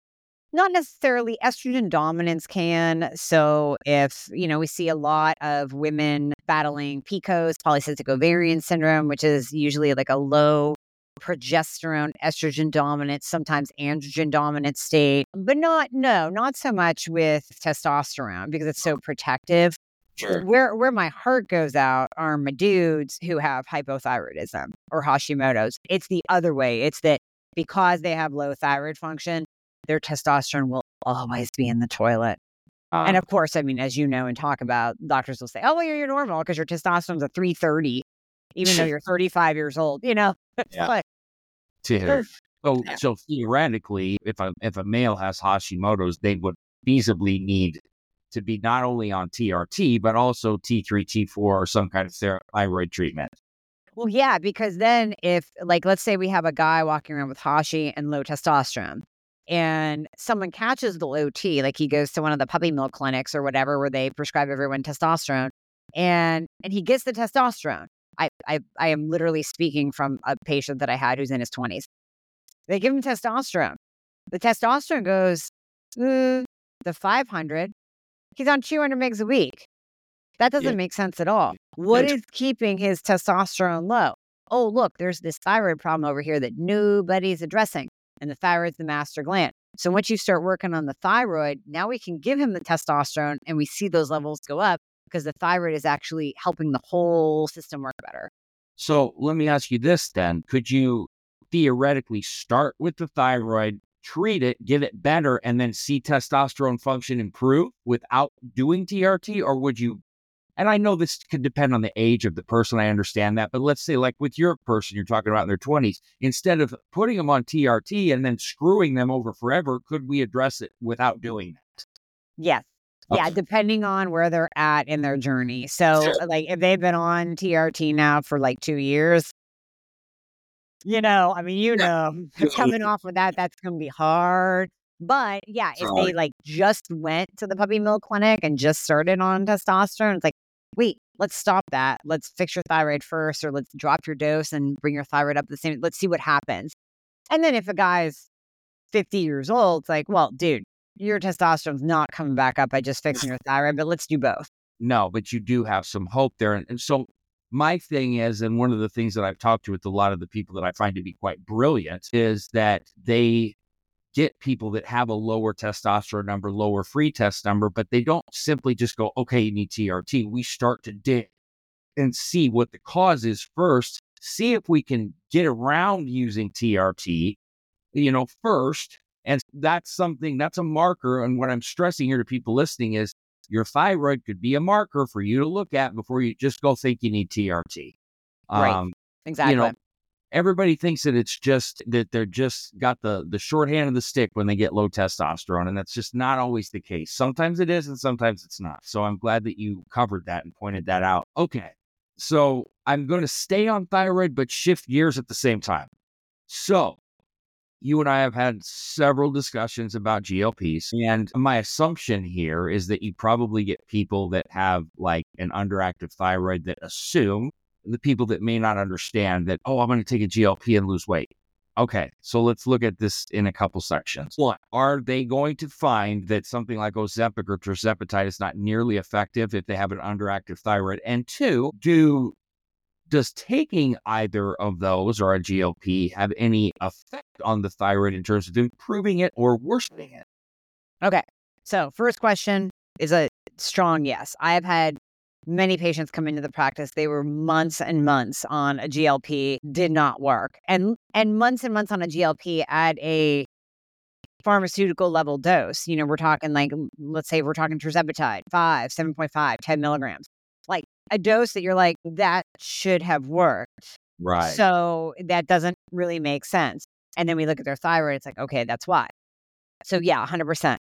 Not necessarily. Estrogen dominance can. So if, you know, we see a lot of women battling P C O S, polycystic ovarian syndrome, which is usually like a low progesterone, estrogen dominant, sometimes androgen dominant state, but not, no, not so much with testosterone because it's so protective. Sure. Where where my heart goes out are my dudes who have hypothyroidism or Hashimoto's. It's the other way. It's that because they have low thyroid function, their testosterone will always be in the toilet. Uh, And of course, I mean, as you know and talk about, doctors will say, oh, well, you're normal because your testosterone's a three thirty, even though you're thirty-five years old, you know? Yeah. But, to, so, Yeah. so theoretically, if a if a male has Hashimoto's, they would feasibly need to be not only on T R T, but also T three, T four, or some kind of thyroid treatment. Well, yeah, because then if, like, let's say we have a guy walking around with Hashi and low testosterone, and someone catches the low T, like he goes to one of the puppy mill clinics or whatever, where they prescribe everyone testosterone, and and he gets the testosterone. I, I, I am literally speaking from a patient that I had who's in his twenties. They give him testosterone. The testosterone goes uh, to five hundred. He's on two hundred megs a week. That doesn't Yeah. make sense at all. What is keeping his testosterone low? Oh, look, there's this thyroid problem over here that nobody's addressing. And the thyroid's the master gland. So once you start working on the thyroid, now we can give him the testosterone and we see those levels go up because the thyroid is actually helping the whole system work better. So let me ask you this then. Could you theoretically start with the thyroid, treat it, get it better, and then see testosterone function improve without doing T R T? Or would you, and I know this could depend on the age of the person, I understand that, but let's say like with your person you're talking about in their twenties, instead of putting them on T R T and then screwing them over forever, could we address it without doing that? Yes. Yeah, Okay. depending on where they're at in their journey. So, Sure. like, if they've been on T R T now for like two years, you know, I mean, you know, coming off of that, that's going to be hard. But yeah, if they like just went to the puppy mill clinic and just started on testosterone, it's like, wait, let's stop that. Let's fix your thyroid first, or let's drop your dose and bring your thyroid up the same. Let's see what happens. And then if a guy's fifty years old, it's like, well, dude, your testosterone's not coming back up by just fixing your thyroid, but let's do both. No, but you do have some hope there. And, and so my thing is, and one of the things that I've talked to with a lot of the people that I find to be quite brilliant is that they get people that have a lower testosterone number, lower free test number, but they don't simply just go, okay, you need T R T. We start to dig and see what the cause is first, see if we can get around using T R T, you know, first. And that's something, that's a marker. And what I'm stressing here to people listening is your thyroid could be a marker for you to look at before you just go think you need T R T. Right. Um, Exactly. You know, everybody thinks that it's just that they're just got the, the short hand of the stick when they get low testosterone. And that's just not always the case. Sometimes it is and sometimes it's not. So I'm glad that you covered that and pointed that out. Okay. So I'm going to stay on thyroid, but shift gears at the same time. So you and I have had several discussions about G L Ps, and my assumption here is that you probably get people that have like an underactive thyroid that assume the people that may not understand that, oh, I'm going to take a G L P and lose weight. Okay, so let's look at this in a couple sections. One, are they going to find that something like Ozempic or tirzepatide is not nearly effective if they have an underactive thyroid? And two, do Does taking either of those or a G L P have any effect on the thyroid in terms of improving it or worsening it? Okay. So first question is a strong yes. I have had many patients come into the practice. They were months and months on a G L P, did not work. And and months and months on a G L P at a pharmaceutical level dose. You know, we're talking like, let's say we're talking tirzepatide, five, seven point five, ten milligrams. Like a dose that you're like, that should have worked. Right. So that doesn't really make sense. And then we look at their thyroid, it's like, okay, that's why. So yeah, one hundred percent.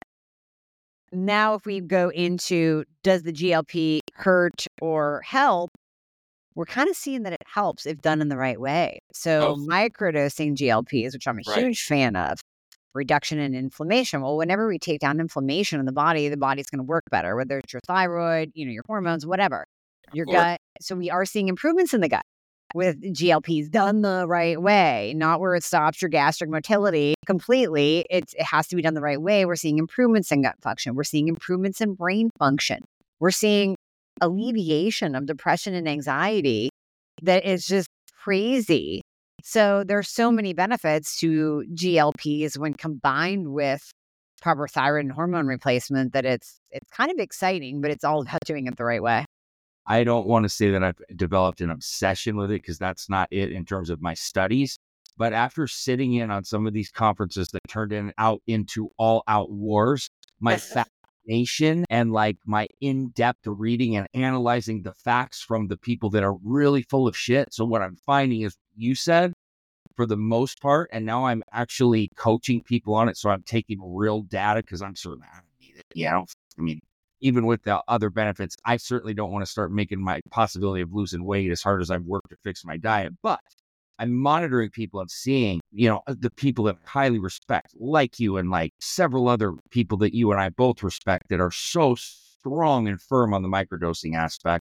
Now, if we go into, does the G L P hurt or help? We're kind of seeing that it helps if done in the right way. So Oh. microdosing G L Ps, which I'm a Right. huge fan of, reduction in inflammation. Well, whenever we take down inflammation in the body, the body's going to work better, whether it's your thyroid, you know, your hormones, whatever, your course. gut. So we are seeing improvements in the gut with G L Ps done the right way, not where it stops your gastric motility completely. It's, it has to be done the right way. We're seeing improvements in gut function. We're seeing improvements in brain function. We're seeing alleviation of depression and anxiety that is just crazy. So there's so many benefits to G L Ps when combined with proper thyroid and hormone replacement that it's it's kind of exciting, but it's all about doing it the right way. I don't want to say that I've developed an obsession with it because that's not it in terms of my studies. But after sitting in on some of these conferences that turned in out into all out wars, my fascination and like my in-depth reading and analyzing the facts from the people that are really full of shit. So what I'm finding is you said for the most part, and now I'm actually coaching people on it. So I'm taking real data because I'm certain I don't need it. You know, I mean, even with the other benefits, I certainly don't want to start making my possibility of losing weight as hard as I've worked to fix my diet. But I'm monitoring people and seeing, you know, the people that I highly respect, like you and like several other people that you and I both respect that are so strong and firm on the microdosing aspect.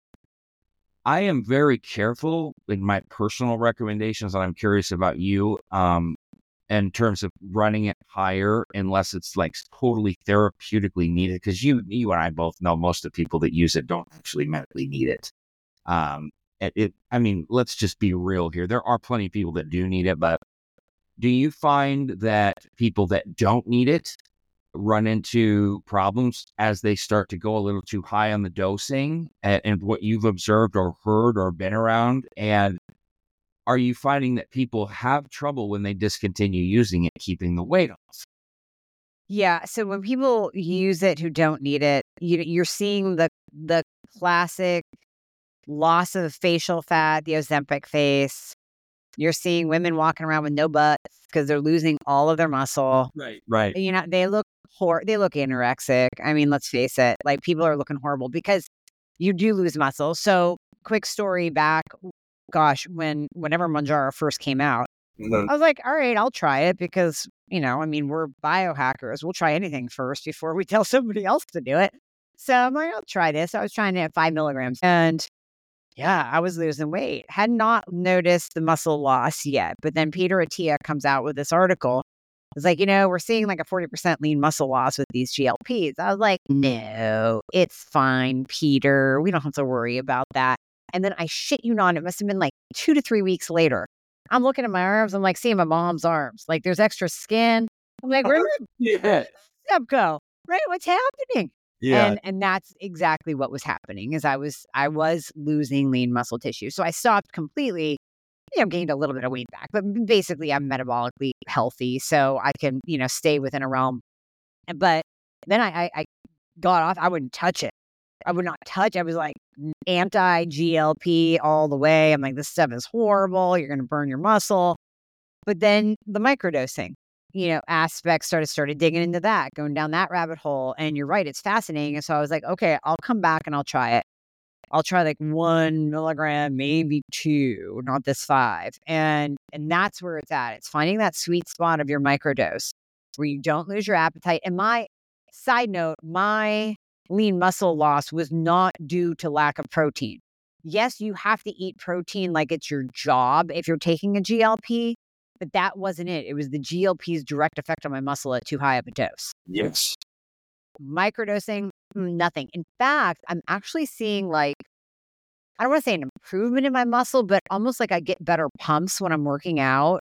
I am very careful in my personal recommendations, and I'm curious about you um, in terms of running it higher unless it's like totally therapeutically needed. Because you, you and I both know most of the people that use it don't actually medically need it. Um, it, it. I mean, let's just be real here. There are plenty of people that do need it, but do you find that people that don't need it run into problems as they start to go a little too high on the dosing, and, and what you've observed or heard or been around? And are you finding that people have trouble when they discontinue using it, keeping the weight off? Yeah. So when people use it who don't need it, you, you're seeing the the classic loss of facial fat, the Ozempic face. You're seeing women walking around with no butts because they're losing all of their muscle. Right. Right. You know, they look hor- they look anorexic. I mean, let's face it. Like, people are looking horrible because you do lose muscle. So, quick story back, gosh, when whenever Mounjaro first came out, mm-hmm. I was like, all right, I'll try it because, you know, I mean, we're biohackers. We'll try anything first before we tell somebody else to do it. So I'm like, I'll try this. I was trying it at five milligrams. And yeah, I was losing weight. Had not noticed the muscle loss yet. But then Peter Attia comes out with this article. It's like, you know, we're seeing like a forty percent lean muscle loss with these G L Ps. I was like, no, it's fine, Peter. We don't have to worry about that. And then I shit you not, it must have been like two to three weeks later. I'm looking at my arms. I'm like seeing my mom's arms. Like, there's extra skin. I'm like, where did yeah. step go? Right? What's happening? Yeah. And and that's exactly what was happening. Is I was I was losing lean muscle tissue. So I stopped completely. You know, gained a little bit of weight back, but basically I'm metabolically healthy, so I can, you know, stay within a realm. But then I, I, I got off. I wouldn't touch it. I would not touch. I was like anti-G L P all the way. I'm like, this stuff is horrible. You're going to burn your muscle. But then the microdosing, you know, aspects started started digging into that, going down that rabbit hole. And you're right, it's fascinating. And so I was like, okay, I'll come back and I'll try it. I'll try like one milligram, maybe two, not this five. And and that's where it's at. It's finding that sweet spot of your microdose where you don't lose your appetite. And my side note, my lean muscle loss was not due to lack of protein. Yes, you have to eat protein like it's your job if you're taking a G L P, but that wasn't it. It was the G L P's direct effect on my muscle at too high of a dose. Yes. Microdosing, nothing. In fact, I'm actually seeing like, I don't want to say an improvement in my muscle, but almost like I get better pumps when I'm working out.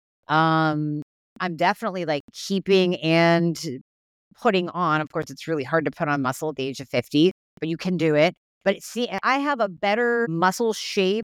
Um, I'm definitely like keeping and putting on. Of course, it's really hard to put on muscle at the age of fifty, but you can do it. But see, I have a better muscle shape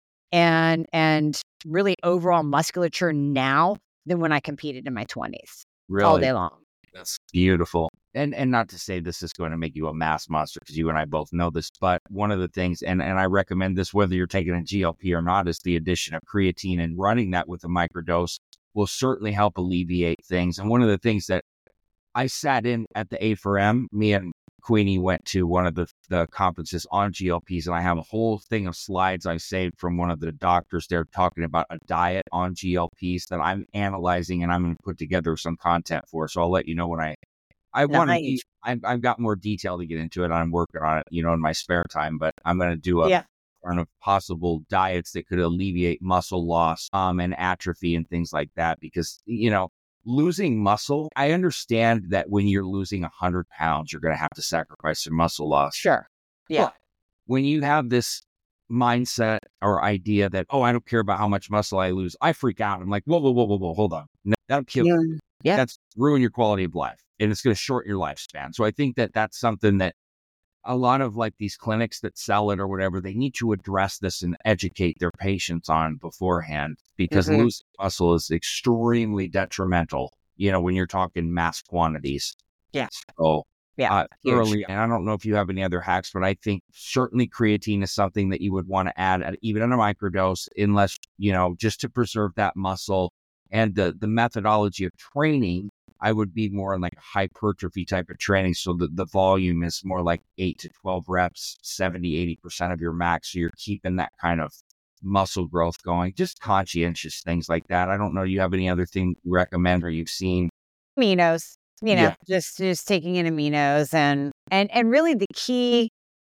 and and really overall musculature now than when I competed in my twenties. Really? All day long. That's beautiful. And and not to say this is going to make you a mass monster, because you and I both know this, but one of the things, and, and I recommend this whether you're taking a G L P or not, is the addition of creatine, and running that with a microdose will certainly help alleviate things. And one of the things that I sat in at the A four M, me and Queenie went to one of the, the conferences on G L Ps, and I have a whole thing of slides I saved from one of the doctors there talking about a diet on G L Ps that I'm analyzing and I'm going to put together some content for. So I'll let you know when I, I want to, I've, I've got more detail to get into it. I'm working on it, you know, in my spare time, but I'm going to do a yeah. kind of possible diets that could alleviate muscle loss um, and atrophy and things like that, because, you know, losing muscle, I understand that when you're losing one hundred pounds, you're going to have to sacrifice some muscle loss. Sure. Yeah. But when you have this mindset or idea that, oh, I don't care about how much muscle I lose, I freak out. I'm like, whoa, whoa, whoa, whoa, whoa, hold on. No, that'll kill yeah. you. Yeah. That's ruin your quality of life, and it's going to shorten your lifespan. So I think that that's something that a lot of like these clinics that sell it or whatever, they need to address this and educate their patients on beforehand, because mm-hmm. losing muscle is extremely detrimental, you know, when you're talking mass quantities. Yeah. So yeah, uh, early, and I don't know if you have any other hacks, but I think certainly creatine is something that you would want to add at, even in a microdose, unless, you know, just to preserve that muscle. And the, the methodology of training, I would be more in like a hypertrophy type of training. So the, the volume is more like eight to twelve reps, seventy, eighty percent of your max. So you're keeping that kind of muscle growth going, just conscientious things like that. I don't know. Do you have any other thing you recommend or you've seen? Aminos, you know, Yeah. just, just taking in aminos and, and, and really the key,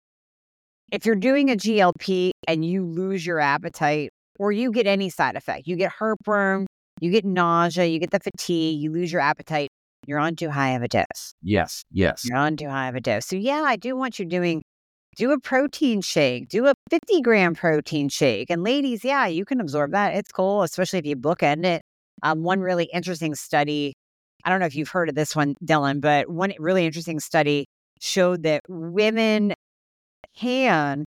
if you're doing a G L P and you lose your appetite or you get any side effect, you get heartburn, you get nausea, you get the fatigue, you lose your appetite, you're on too high of a dose. Yes. Yes. You're on too high of a dose. So yeah, I do want you doing, do a protein shake, do a fifty gram protein shake. And ladies, yeah, you can absorb that. It's cool, especially if you bookend it. Um, one really interesting study, I don't know if you've heard of this one, Dylan, but one really interesting study showed that women can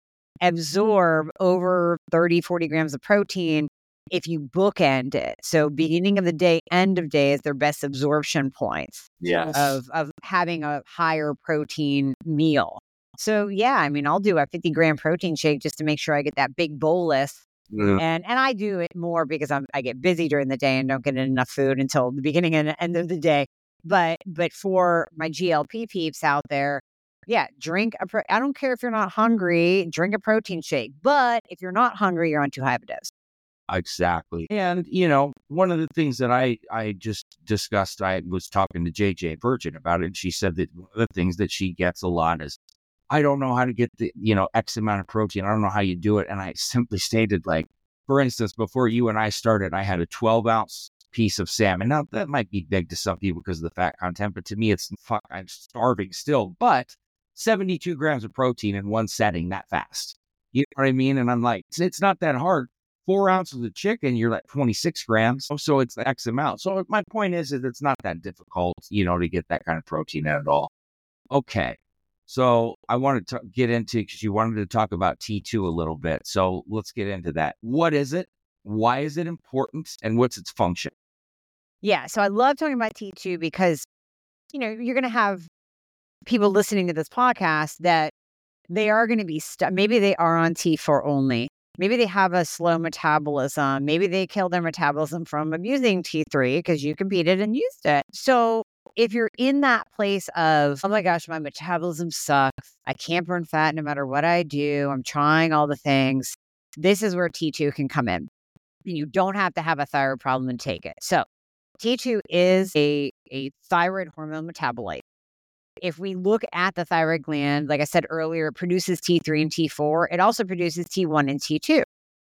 absorb over thirty, forty grams of protein if you bookend it. So beginning of the day, end of day is their best absorption points Yes. of, of having a higher protein meal. So yeah, I mean, I'll do a fifty gram protein shake just to make sure I get that big bolus. Mm. And and I do it more because I'm, I get busy during the day and don't get enough food until the beginning and end of the day. But but for my G L P peeps out there, yeah, drink a pro- I don't care if you're not hungry, drink a protein shake. But if you're not hungry, you're on too high of a dose. Exactly. And, you know, one of the things that I, I just discussed, I was talking to J J Virgin about it. And she said that one of the things that she gets a lot is, I don't know how to get the, you know, X amount of protein. I don't know how you do it. And I simply stated, like, for instance, before you and I started, I had a twelve ounce piece of salmon. Now that might be big to some people because of the fat content, but to me, it's fuck, I'm starving still, but seventy-two grams of protein in one setting that fast. You know what I mean? And I'm like, it's, it's not that hard. Four ounces of chicken, you're like twenty-six grams. So it's the X amount. So my point is, is it's not that difficult, you know, to get that kind of protein in at all. Okay. So I wanted to get into, because you wanted to talk about T two a little bit. So let's get into that. What is it? Why is it important? And what's its function? Yeah. So I love talking about T two because, you know, you're going to have people listening to this podcast that they are going to be stuck. Maybe they are on T four only. Maybe they have a slow metabolism. Maybe they killed their metabolism from abusing T three because you competed and used it. So if you're in that place of, oh my gosh, my metabolism sucks. I can't burn fat no matter what I do. I'm trying all the things. This is where T two can come in. You don't have to have a thyroid problem and take it. So T two is a, a thyroid hormone metabolite. If we look at the thyroid gland, like I said earlier, it produces T three and T four. It also produces T one and T two.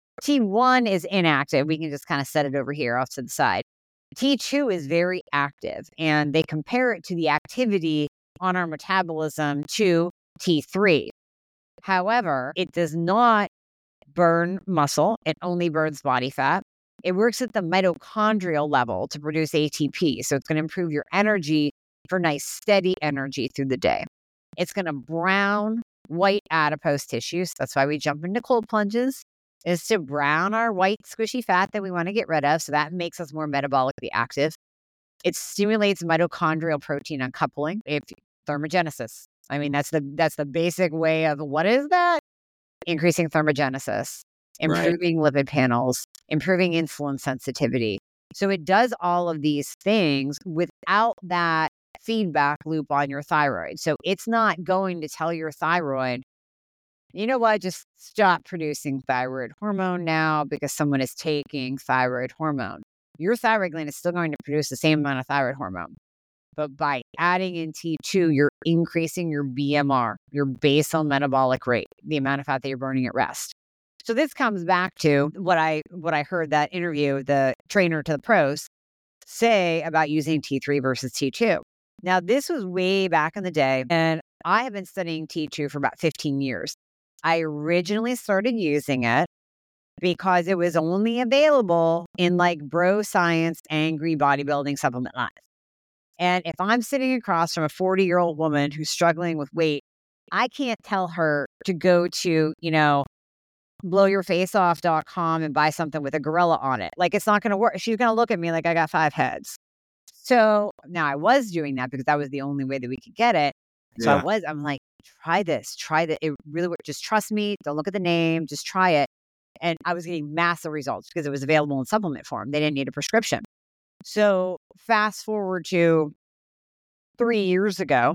T one is inactive. We can just kind of set it over here off to the side. T two is very active, and they compare it to the activity on our metabolism to T three. However, it does not burn muscle. It only burns body fat. It works at the mitochondrial level to produce A T P. So it's going to improve your energy for nice, steady energy through the day. It's going to brown white adipose tissues. That's why we jump into cold plunges, is to brown our white squishy fat that we want to get rid of. So that makes us more metabolically active. It stimulates mitochondrial protein uncoupling, if thermogenesis. I mean, that's the that's the basic way of what is that? Increasing thermogenesis, improving right. lipid panels, improving insulin sensitivity. So it does all of these things without that feedback loop on your thyroid. So it's not going to tell your thyroid, you know what, just stop producing thyroid hormone now because someone is taking thyroid hormone. Your thyroid gland is still going to produce the same amount of thyroid hormone. But by adding in T two, you're increasing your B M R, your basal metabolic rate, the amount of fat that you're burning at rest. So this comes back to what I what I heard that interview, the trainer to the pros, say about using T three versus T two. Now, this was way back in the day, and I have been studying T two for about fifteen years. I originally started using it because it was only available in like bro science, angry bodybuilding supplement lines. And if I'm sitting across from a forty-year-old woman who's struggling with weight, I can't tell her to go to, you know, blow your face off dot com and buy something with a gorilla on it. Like, it's not going to work. She's going to look at me like I got five heads. So now I was doing that because that was the only way that we could get it. So yeah. I was, I'm like, try this, try that. It really works. Just trust me. Don't look at the name. Just try it. And I was getting massive results because it was available in supplement form. They didn't need a prescription. So fast forward to three years ago,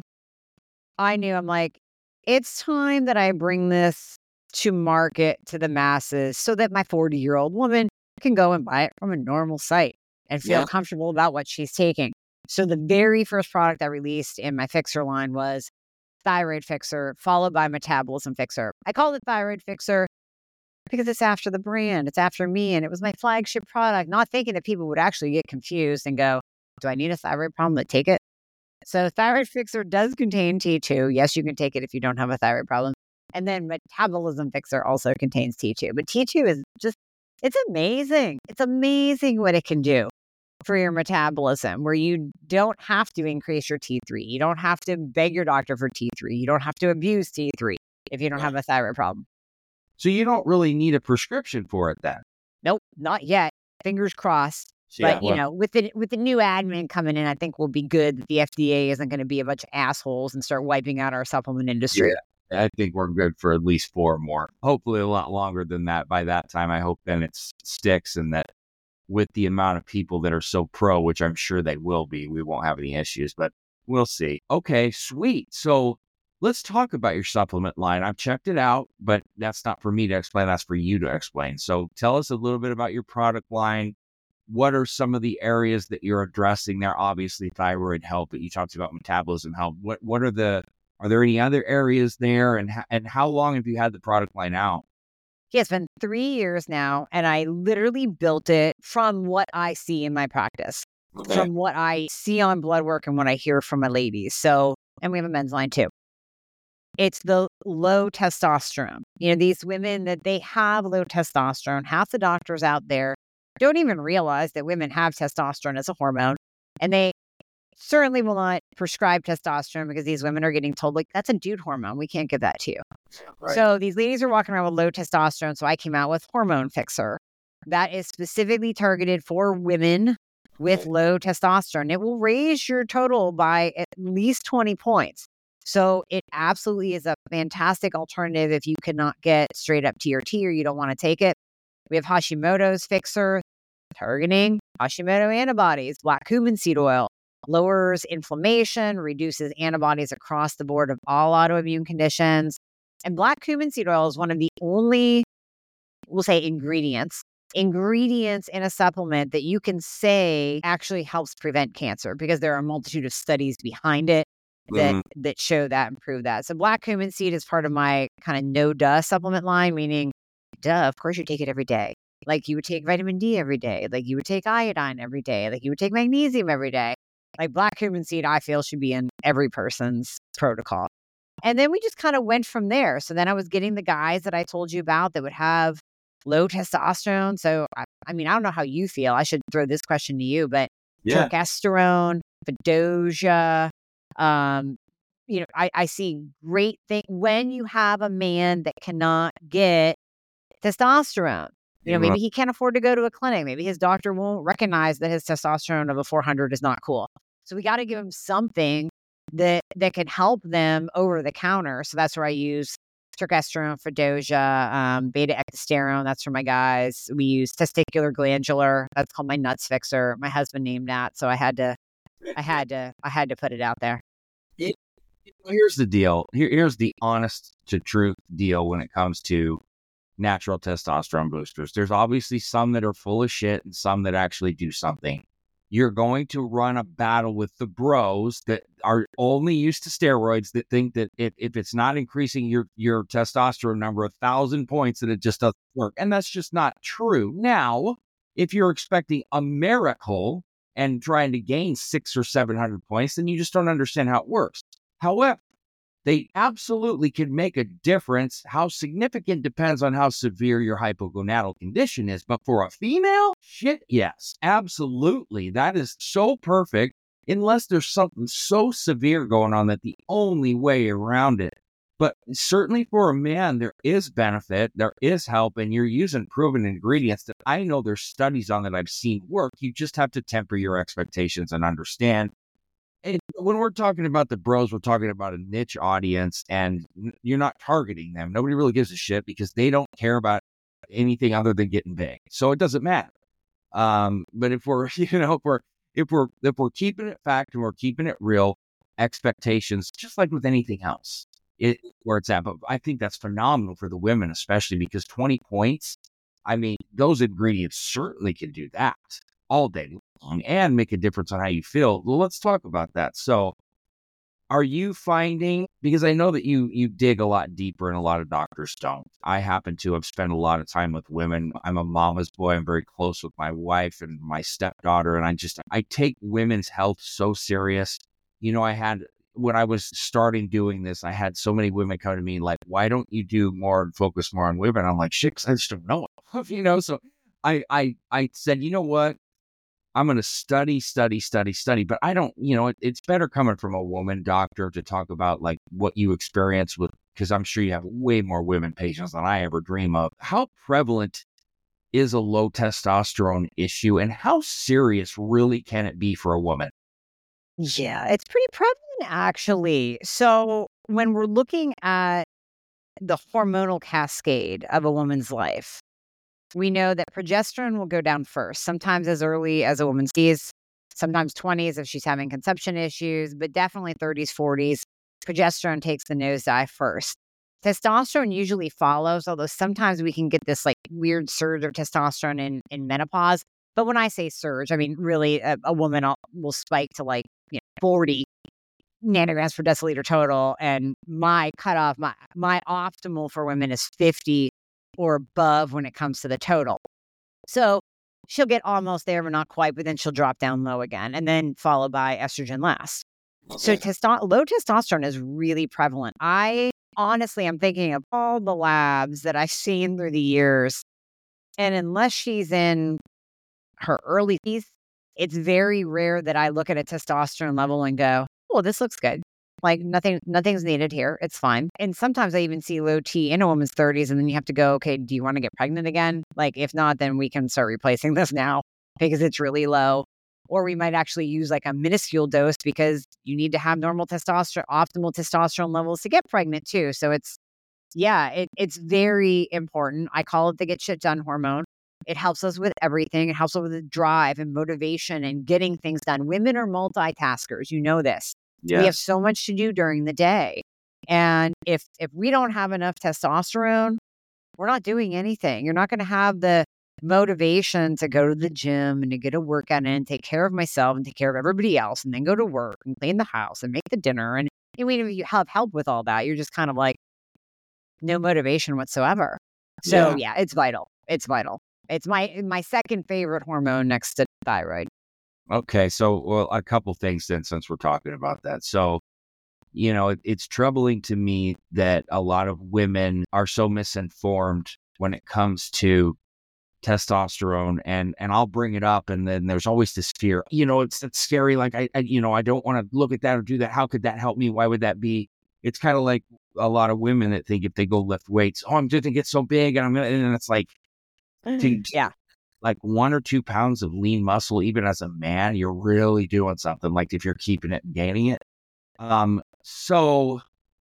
I knew I'm like, it's time that I bring this to market to the masses so that my forty-year-old woman can go and buy it from a normal site and feel Yeah. comfortable about what she's taking. So the very first product I released in my Fixer line was Thyroid Fixer, followed by Metabolism Fixer. I called it Thyroid Fixer because it's after the brand, it's after me, and it was my flagship product, not thinking that people would actually get confused and go, do I need a thyroid problem to take it? So Thyroid Fixer does contain T two. Yes, you can take it if you don't have a thyroid problem. And then Metabolism Fixer also contains T two. But T two is just, it's amazing. It's amazing what it can do for your metabolism, where you don't have to increase your T three. You don't have to beg your doctor for T three. You don't have to abuse T three if you don't have a thyroid problem. So you don't really need a prescription for it then? Nope, not yet. Fingers crossed. Yeah, But, you well- know, with the with the new admin coming in, I think we'll be good that the F D A isn't going to be a bunch of assholes and start wiping out our supplement industry. Yeah, I think we're good for at least four more. Hopefully a lot longer than that. By that time, I hope then it sticks, and that with the amount of people that are so pro, which I'm sure they will be, we won't have any issues, but we'll see. Okay, sweet. So let's talk about your supplement line. I've checked it out, but that's not for me to explain. That's for you to explain. So tell us a little bit about your product line. What are some of the areas that you're addressing there? Obviously, thyroid health, but you talked about metabolism health. What what are the are there any other areas there? And ha- and how long have you had the product line out? Yeah, it's been three years now, and I literally built it from what I see in my practice, Okay. from what I see on blood work and what I hear from my ladies. So, and we have a men's line too. It's the low testosterone. You know, these women that they have low testosterone, half the doctors out there don't even realize that women have testosterone as a hormone. And they certainly will not prescribe testosterone because these women are getting told, like, that's a dude hormone. We can't give that to you. Right. So these ladies are walking around with low testosterone. So I came out with Hormone Fixer. That is specifically targeted for women with low testosterone. It will raise your total by at least twenty points. So it absolutely is a fantastic alternative if you cannot get straight up T R T or you don't want to take it. We have Hashimoto's Fixer, targeting Hashimoto antibodies, black cumin seed oil, lowers inflammation, reduces antibodies across the board of all autoimmune conditions. And black cumin seed oil is one of the only, we'll say, ingredients, ingredients in a supplement that you can say actually helps prevent cancer, because there are a multitude of studies behind it that, Mhm. that show that and prove that. So black cumin seed is part of my kind of no duh supplement line, meaning, duh, of course you take it every day. Like you would take vitamin D every day. Like you would take iodine every day. Like you would take magnesium every day. Like black cumin seed, I feel, should be in every person's protocol. And then we just kind of went from there. So then I was getting the guys that I told you about that would have low testosterone. So, I, I mean, I don't know how you feel. I should throw this question to you, but Yeah. Turkesterone, Fedosia, um, you know, I, I see great thing when you have a man that cannot get testosterone. You know, maybe he can't afford to go to a clinic. Maybe his doctor won't recognize that his testosterone of a four hundred is not cool. So we got to give him something that that can help them over the counter. So that's where I use Turkesterone, Fedosia, um, beta-ectosterone. That's for my guys. We use testicular glandular. That's called my Nuts Fixer. My husband named that, so I had to, I had to, I had to put it out there. Here's the deal. Here, here's the honest to truth deal when it comes to natural testosterone boosters. There's obviously some that are full of shit and some that actually do something. You're going to run a battle with the bros that are only used to steroids, that think that if, if it's not increasing your, your testosterone number a thousand points, that it just doesn't work. And that's just not true. Now, if you're expecting a miracle and trying to gain six or seven hundred points, then you just don't understand how it works. However, they absolutely can make a difference. How significant depends on how severe your hypogonadal condition is. But for a female, shit, yes, absolutely. That is so perfect, unless there's something so severe going on that the only way around it. But certainly for a man, there is benefit, there is help, and you're using proven ingredients that I know there's studies on that I've seen work. You just have to temper your expectations and understand. And when we're talking about the bros, we're talking about a niche audience, and you're not targeting them. Nobody really gives a shit because they don't care about anything other than getting big. So it doesn't matter. Um, but if we're, you know, if we're, if we're, if we're keeping it fact and we're keeping it real, expectations, just like with anything else, it where it's at. But I think that's phenomenal for the women, especially because twenty points, I mean, those ingredients certainly can do that all day long and make a difference on how you feel. Well, let's talk about that. So are you finding, because I know that you you dig a lot deeper and a lot of doctors don't. I happen to have spent a lot of time with women. I'm a mama's boy. I'm very close with my wife and my stepdaughter. And I just, I take women's health so serious. You know, I had, when I was starting doing this, I had so many women come to me like, why don't you do more and focus more on women? I'm like, shit, 'cause I just don't know. you know, so I, I, I said, you know what? I'm going to study, study, study, study. But I don't, you know, it, it's better coming from a woman doctor to talk about like what you experience with, because I'm sure you have way more women patients than I ever dream of. How prevalent is a low testosterone issue, and how serious really can it be for a woman? Yeah, it's pretty prevalent actually. So when we're looking at the hormonal cascade of a woman's life, we know that progesterone will go down first, sometimes as early as a woman sees, sometimes twenties if she's having conception issues, but definitely thirties, forties. Progesterone takes the nosedive first. Testosterone usually follows, although sometimes we can get this like weird surge of testosterone in, in menopause. But when I say surge, I mean really a, a woman will spike to like you know, forty nanograms per deciliter total. And my cutoff, my, my optimal for women is fifty or above when it comes to the total. So she'll get almost there, but not quite, but then she'll drop down low again, and then followed by estrogen last. So testo- low testosterone is really prevalent. I honestly, I'm thinking of all the labs that I've seen through the years, and unless she's in her early teens, it's very rare that I look at a testosterone level and go, oh, this looks good. Like nothing, nothing's needed here. It's fine. And sometimes I even see low T in a woman's thirties, and then you have to go, okay, do you want to get pregnant again? Like if not, then we can start replacing this now because it's really low. Or we might actually use like a minuscule dose because you need to have normal testosterone, optimal testosterone levels to get pregnant too. So it's, yeah, it, it's very important. I call it the get shit done hormone. It helps us with everything. It helps us with the drive and motivation and getting things done. Women are multitaskers. You know this. Yes. We have so much to do during the day. And if if we don't have enough testosterone, we're not doing anything. You're not going to have the motivation to go to the gym and to get a workout in and take care of myself and take care of everybody else and then go to work and clean the house and make the dinner. And I mean, if you have help with all that, you're just kind of like no motivation whatsoever. So yeah, yeah it's vital. It's vital. It's my my second favorite hormone next to thyroid. Okay, so well, a couple things then, since we're talking about that. So, you know, it, it's troubling to me that a lot of women are so misinformed when it comes to testosterone, and and I'll bring it up, and then there's always this fear. You know, it's it's scary. Like I, I you know, I don't want to look at that or do that. How could that help me? Why would that be? It's kind of like a lot of women that think if they go lift weights, oh, I'm just gonna get so big, and I'm gonna, and it's like, to, yeah. Like one or two pounds of lean muscle, even as a man, you're really doing something. Like if you're keeping it and gaining it. Um, so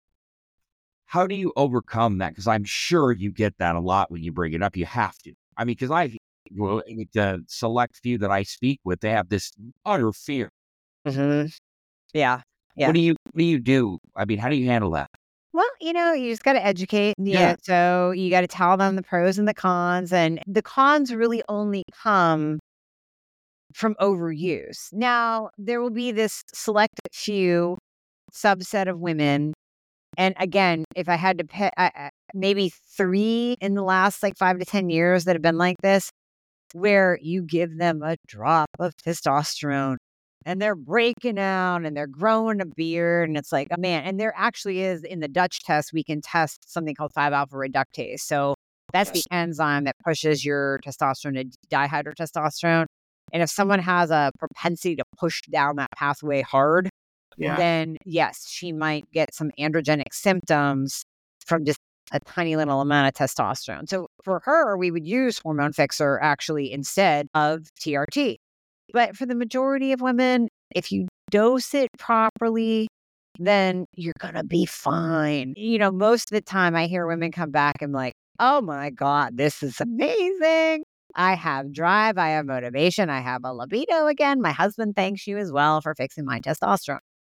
how do you overcome that? Because I'm sure you get that a lot when you bring it up. You have to. I mean, because I, well, the select few that I speak with, they have this utter fear. Mm-hmm. Yeah. Yeah. What do you What do you do? I mean, how do you handle that? Well, you know, you just got to educate. Yeah. yeah. So you got to tell them the pros and the cons. And the cons really only come from overuse. Now, there will be this select few subset of women. And again, if I had to pick, I, maybe three in the last like five to ten years that have been like this, where you give them a drop of testosterone and they're breaking out and they're growing a beard. And it's like, oh man, and there actually is in the Dutch test, we can test something called five alpha reductase. So that's yes. the enzyme that pushes your testosterone to dihydrotestosterone. And if someone has a propensity to push down that pathway hard, yeah. then yes, she might get some androgenic symptoms from just a tiny little amount of testosterone. So for her, we would use hormone fixer actually instead of T R T. But for the majority of women, if you dose it properly, then you're going to be fine. You know, most of the time I hear women come back and like, oh my God, this is amazing. I have drive. I have motivation. I have a libido again. My husband thanks you as well for fixing my testosterone.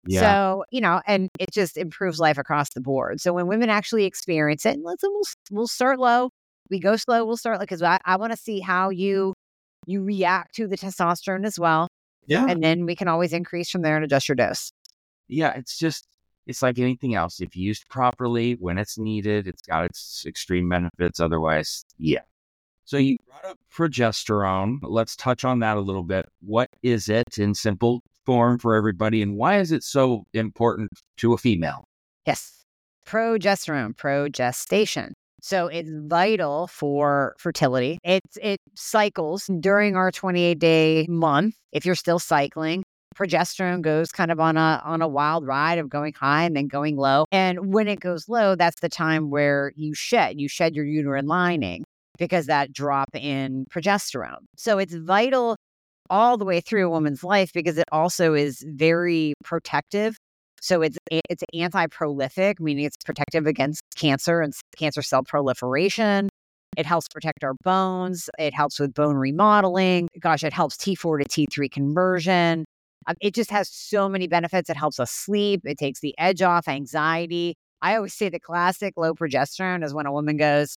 Yeah. So, you know, and it just improves life across the board. So when women actually experience it, let's we'll, we'll start low. We go slow, we'll start because I, I want to see how you you react to the testosterone as well. Yeah. And then we can always increase from there and adjust your dose. Yeah. It's just, it's like anything else. If used properly, when it's needed, it's got its extreme benefits. Otherwise, yeah. So you brought up progesterone. Let's touch on that a little bit. What is it in simple form for everybody, and why is it so important to a female? Yes. Progesterone, progestation. So it's vital for fertility. It, it cycles during our twenty-eight day month. If you're still cycling, progesterone goes kind of on a on a wild ride of going high and then going low. And when it goes low, that's the time where you shed. You shed your uterine lining because that drop in progesterone. So it's vital all the way through a woman's life because it also is very protective. So it's it's anti-prolific, meaning it's protective against cancer and cancer cell proliferation. It helps protect our bones. It helps with bone remodeling. Gosh, it helps T four to T three conversion. Um, it just has so many benefits. It helps us sleep. It takes the edge off anxiety. I always say the classic low progesterone is when a woman goes,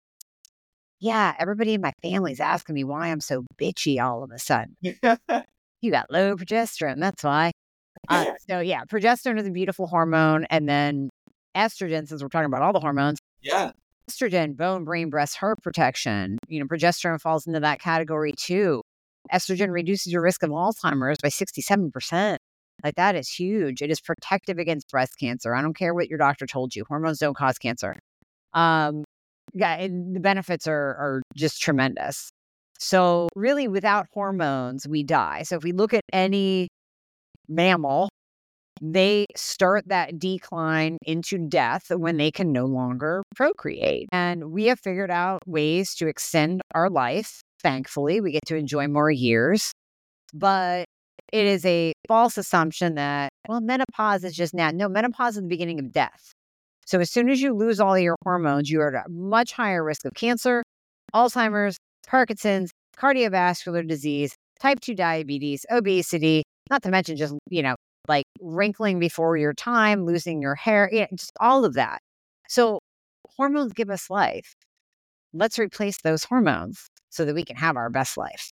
yeah, everybody in my family's asking me why I'm so bitchy all of a sudden. You got low progesterone. That's why. Uh, so yeah, progesterone is a beautiful hormone. And then estrogen, since we're talking about all the hormones. Yeah. Estrogen, bone, brain, breast, heart protection. You know, progesterone falls into that category too. Estrogen reduces your risk of Alzheimer's by sixty-seven percent. Like that is huge. It is protective against breast cancer. I don't care what your doctor told you. Hormones don't cause cancer. Um, yeah, and the benefits are are just tremendous. So really, without hormones, we die. So if we look at any mammal, they start that decline into death when they can no longer procreate. And we have figured out ways to extend our life. Thankfully, we get to enjoy more years. But it is a false assumption that, well, menopause is just now. No, menopause is the beginning of death. So as soon as you lose all of your hormones, you are at a much higher risk of cancer, Alzheimer's, Parkinson's, cardiovascular disease, type two diabetes, obesity, not to mention just, you know, like wrinkling before your time, losing your hair, you know, just all of that. So hormones give us life. Let's replace those hormones so that we can have our best life.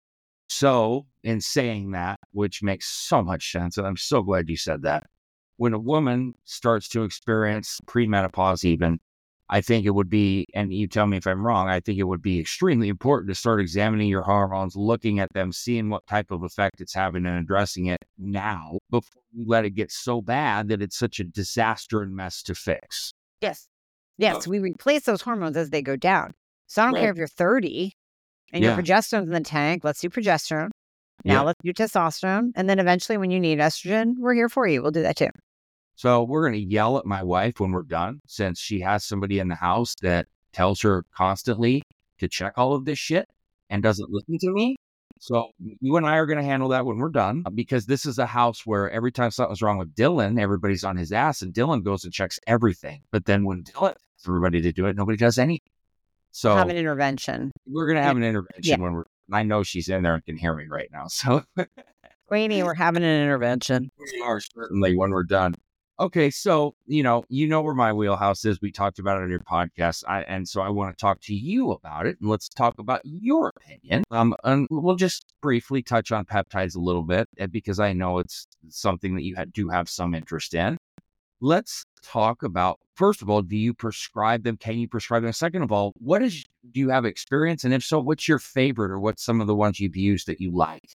So in saying that, which makes so much sense, and I'm so glad you said that, when a woman starts to experience premenopause even, I think it would be, and you tell me if I'm wrong, I think it would be extremely important to start examining your hormones, looking at them, seeing what type of effect it's having and addressing it now before you let it get so bad that it's such a disaster and mess to fix. Yes. Yes, we replace those hormones as they go down. So I don't Right. care if you're thirty and Yeah. your progesterone's in the tank, let's do progesterone. Now Yeah. let's do testosterone. And then eventually when you need estrogen, we're here for you. We'll do that too. So we're going to yell at my wife when we're done, since she has somebody in the house that tells her constantly to check all of this shit and doesn't listen to me. So you and I are going to handle that when we're done, because this is a house where every time something's wrong with Dylan, everybody's on his ass and Dylan goes and checks everything. But then when Dylan asks everybody to do it, nobody does anything. So Have an intervention. we're going to have an intervention Yeah. when we're, I know she's in there and can hear me right now. So Queenie, we're having an intervention. we are certainly when we're done. Okay, so, you know, you know where my wheelhouse is. We talked about it on your podcast. I, and so I want to talk to you about it. And let's talk about your opinion. Um, and we'll just briefly touch on peptides a little bit, uh, because I know it's something that you ha- do have some interest in. Let's talk about, first of all, do you prescribe them? Can you prescribe them? Second of all, what is, do you have experience? And if so, what's your favorite, or what's some of the ones you've used that you like?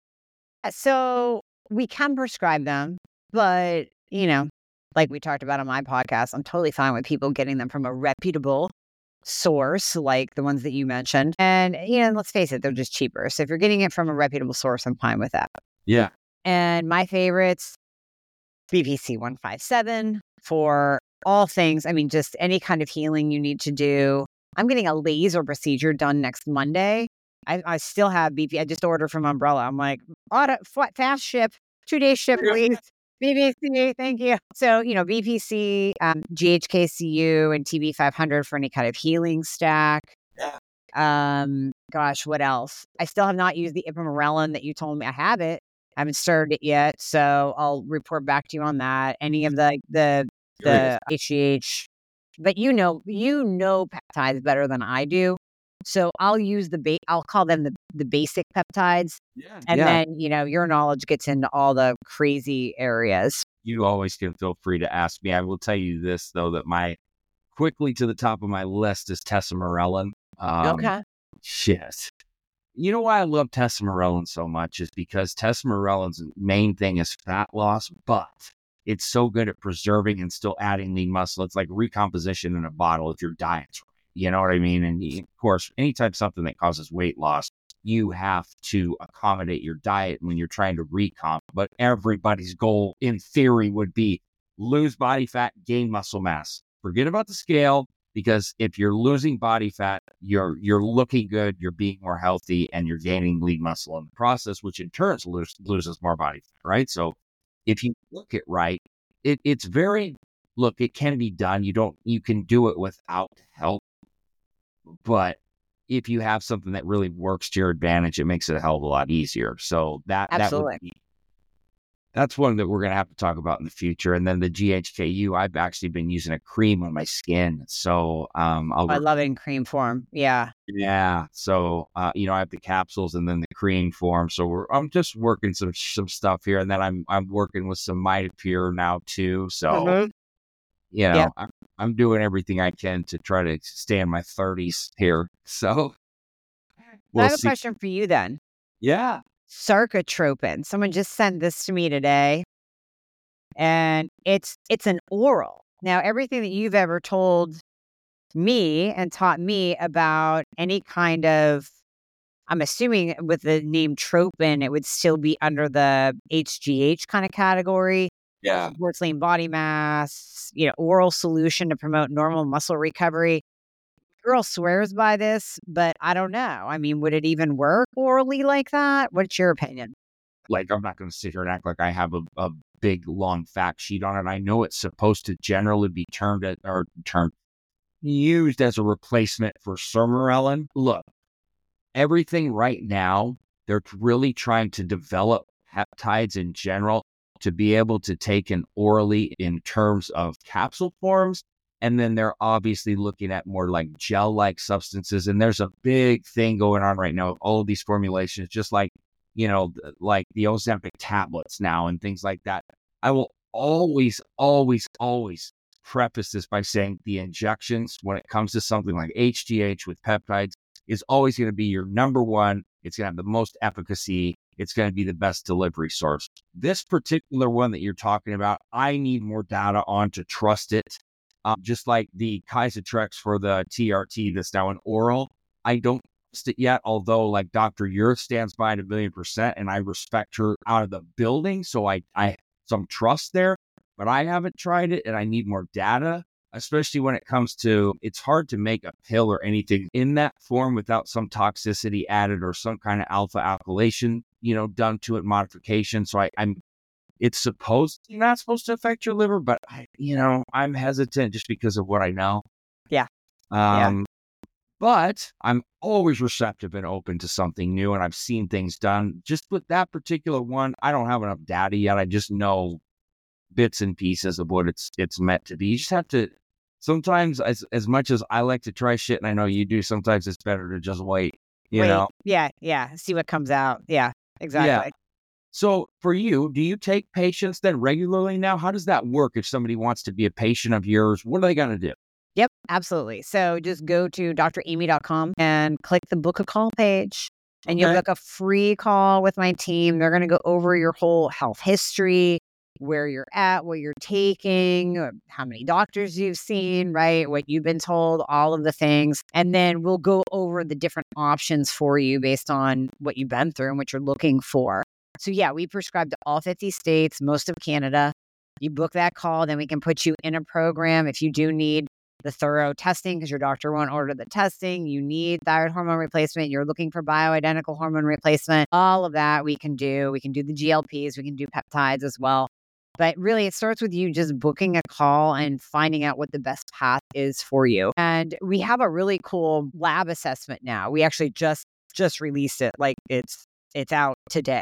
So we can prescribe them, but, you know, like we talked about on my podcast, I'm totally fine with people getting them from a reputable source, like the ones that you mentioned. And, you know, let's face it, they're just cheaper. So if you're getting it from a reputable source, I'm fine with that. Yeah. And my favorites, B P C one fifty-seven for all things. I mean, just any kind of healing you need to do. I'm getting a laser procedure done next Monday. I, I still have B P. I just ordered from Umbrella. I'm like, auto, f- fast ship, two day ship, please. B P C, thank you. So, you know, B P C, um, G H K C U, and T B five hundred for any kind of healing stack. Yeah. Um, gosh, what else? I still have not used the ipamorelin that you told me. I have it. haven't started it yet, so I'll report back to you on that. Any of the the the H G H, but you know, you know peptides better than I do. So I'll use the ba- I'll call them the, the basic peptides. Yeah. And yeah. then, you know, your knowledge gets into all the crazy areas. You always can feel free to ask me. I will tell you this, though, that my quickly to the top of my list is tesamorelin. Um, Okay. Shit. You know why I love tesamorelin so much is because tesamorelin's main thing is fat loss, but it's so good at preserving and still adding lean muscle. It's like recomposition in a bottle if your diet's right. You know what I mean? And of course, anytime something that causes weight loss, you have to accommodate your diet when you're trying to recomp. But everybody's goal, in theory, would be lose body fat, gain muscle mass. Forget about the scale, because if you're losing body fat, you're you're looking good, you're being more healthy, and you're gaining lean muscle in the process, which in turn lose, loses more body fat, right? So if you look it right, it, it's very, look, it can be done. You don't, you can do it without help. But if you have something that really works to your advantage, it makes it a hell of a lot easier. So that, Absolutely. that would be, that's one that we're going to have to talk about in the future. And then the G H K U, I've actually been using a cream on my skin. So um, I'll, I love it in cream form. Yeah. yeah. So, uh, you know, I have the capsules and then the cream form. So we're, I'm just working some, some stuff here. And then I'm, I'm working with some Mitopure now too. So, Mhm. you know, Yeah. I'm, I'm doing everything I can to try to stay in my thirties here. So we'll I have see. a question for you then. Yeah. Sarcotropin. Someone just sent this to me today, and it's it's an oral. Now, everything that you've ever told me and taught me about any kind of, I'm assuming with the name tropin, it would still be under the H G H kind of category. Yeah. Supports lean body mass, you know, oral solution to promote normal muscle recovery. Girl swears by this, but I don't know. I mean, would it even work orally like that? What's your opinion? Like, I'm not going to sit here and act like I have a, a big, long fact sheet on it. I know it's supposed to generally be termed at, or termed used as a replacement for sermorelin. Look, everything right now, they're really trying to develop peptides in general to be able to take in orally in terms of capsule forms. And then they're obviously looking at more like gel-like substances. And there's a big thing going on right now with all of these formulations, just like, you know, like the Ozempic tablets now and things like that. I will always, always, always preface this by saying the injections, when it comes to something like H G H with peptides, is always going to be your number one. It's going to have the most efficacy. It's going to be the best delivery source. This particular one that you're talking about, I need more data on to trust it. Um, just like the Kysotrex for the T R T that's now an oral, I don't trust it yet, although like Doctor Yurth stands by it a million percent, and I respect her out of the building, so I, I have some trust there, but I haven't tried it, and I need more data, especially when it comes to, it's hard to make a pill or anything in that form without some toxicity added or some kind of alpha alkylation, you know, done to it, modification. So I, I'm, it's supposed, not supposed to affect your liver, but I, you know, I'm hesitant just because of what I know. Yeah. Um, yeah. But I'm always receptive and open to something new, and I've seen things done. Just with that particular one, I don't have enough data yet. I just know bits and pieces of what it's it's meant to be. You just have to, sometimes as as much as I like to try shit, and I know you do, sometimes it's better to just wait, you Wait. know? Yeah, yeah. See what comes out. Yeah, exactly. Yeah. So for you, do you take patients then regularly now? How does that work if somebody wants to be a patient of yours? What are they going to do? Yep, absolutely. So just go to D R amy dot com and click the book a call page, and Okay. you'll book a free call with my team. They're going to go over your whole health history, where you're at, what you're taking, how many doctors you've seen, right? What you've been told, all of the things. And then we'll go over the different options for you based on what you've been through and what you're looking for. So yeah, we prescribe to all fifty states, most of Canada. You book that call, then we can put you in a program. If you do need the thorough testing, because your doctor won't order the testing, you need thyroid hormone replacement, you're looking for bioidentical hormone replacement, all of that we can do. We can do the G L Ps, we can do peptides as well. But really, it starts with you just booking a call and finding out what the best path is for you. And we have a really cool lab assessment now. We actually just just released it. Like it's it's out today.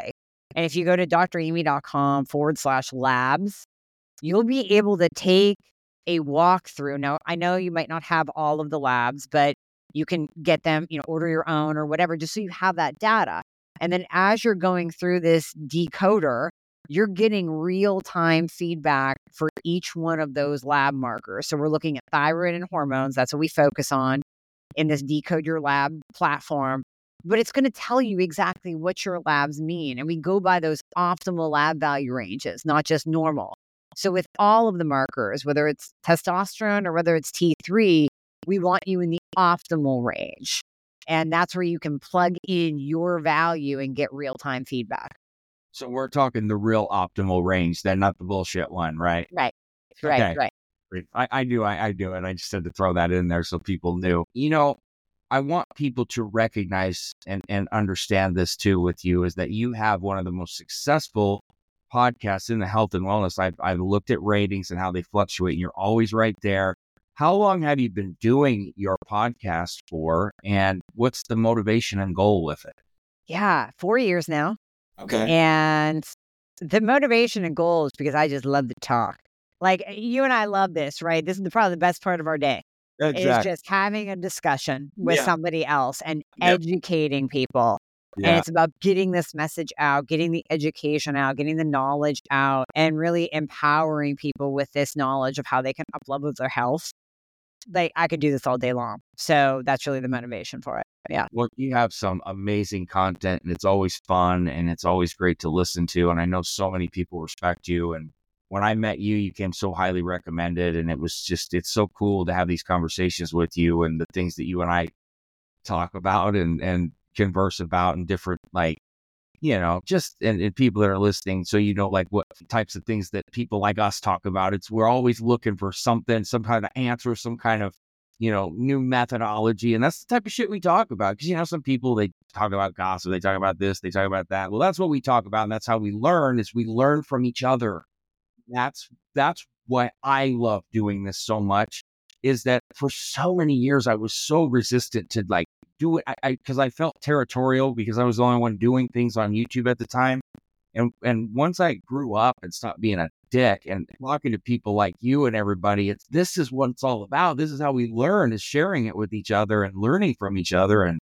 And if you go to dramy.com forward slash labs, you'll be able to take a walkthrough. Now, I know you might not have all of the labs, but you can get them, you know, order your own or whatever, just so you have that data. And then as you're going through this decoder, you're getting real-time feedback for each one of those lab markers. So we're looking at thyroid and hormones. That's what we focus on in this Decode Your Lab platform. But it's going to tell you exactly what your labs mean. And we go by those optimal lab value ranges, not just normal. So with all of the markers, whether it's testosterone or whether it's T three, we want you in the optimal range. And that's where you can plug in your value and get real-time feedback. So we're talking the real optimal range, then, not the bullshit one, right? Right, right, okay. right. I, I do, I, I do it. I just had to throw that in there so people knew. You know, I want people to recognize and, and understand this too with you, is that you have one of the most successful podcasts in the health and wellness. I've, I've looked at ratings and how they fluctuate, and you're always right there. How long have you been doing your podcast for, and what's the motivation and goal with it? Yeah, four years now. Okay. And the motivation and goal is because I just love to talk. Like, you and I love this, right? This is the, probably the best part of our day. Exactly. Is just having a discussion with Yeah. somebody else and Yep. educating people. Yeah. And it's about getting this message out, getting the education out, getting the knowledge out, and really empowering people with this knowledge of how they can up-level their health. Like, I could do this all day long. So that's really the motivation for it. Yeah. Well, you have some amazing content, and it's always fun, and it's always great to listen to. And I know so many people respect you. And when I met you, you came so highly recommended, and it was just, it's so cool to have these conversations with you and the things that you and I talk about and, and converse about, and different, like, you know, just, and, and people that are listening. So, you know, like what types of things that people like us talk about. It's, we're always looking for something, some kind of answer, some kind of, you know, new methodology. And that's the type of shit we talk about. Because, you know, some people, they talk about gossip, they talk about this, they talk about that. Well, that's what we talk about. And that's how we learn, is we learn from each other. That's, that's why I love doing this so much, is that for so many years, I was so resistant to like do it. I, I, cause I felt territorial because I was the only one doing things on YouTube at the time. And, and once I grew up and stopped being a dick and talking to people like you and everybody, it's, this is what it's all about. This is how we learn, is sharing it with each other and learning from each other. And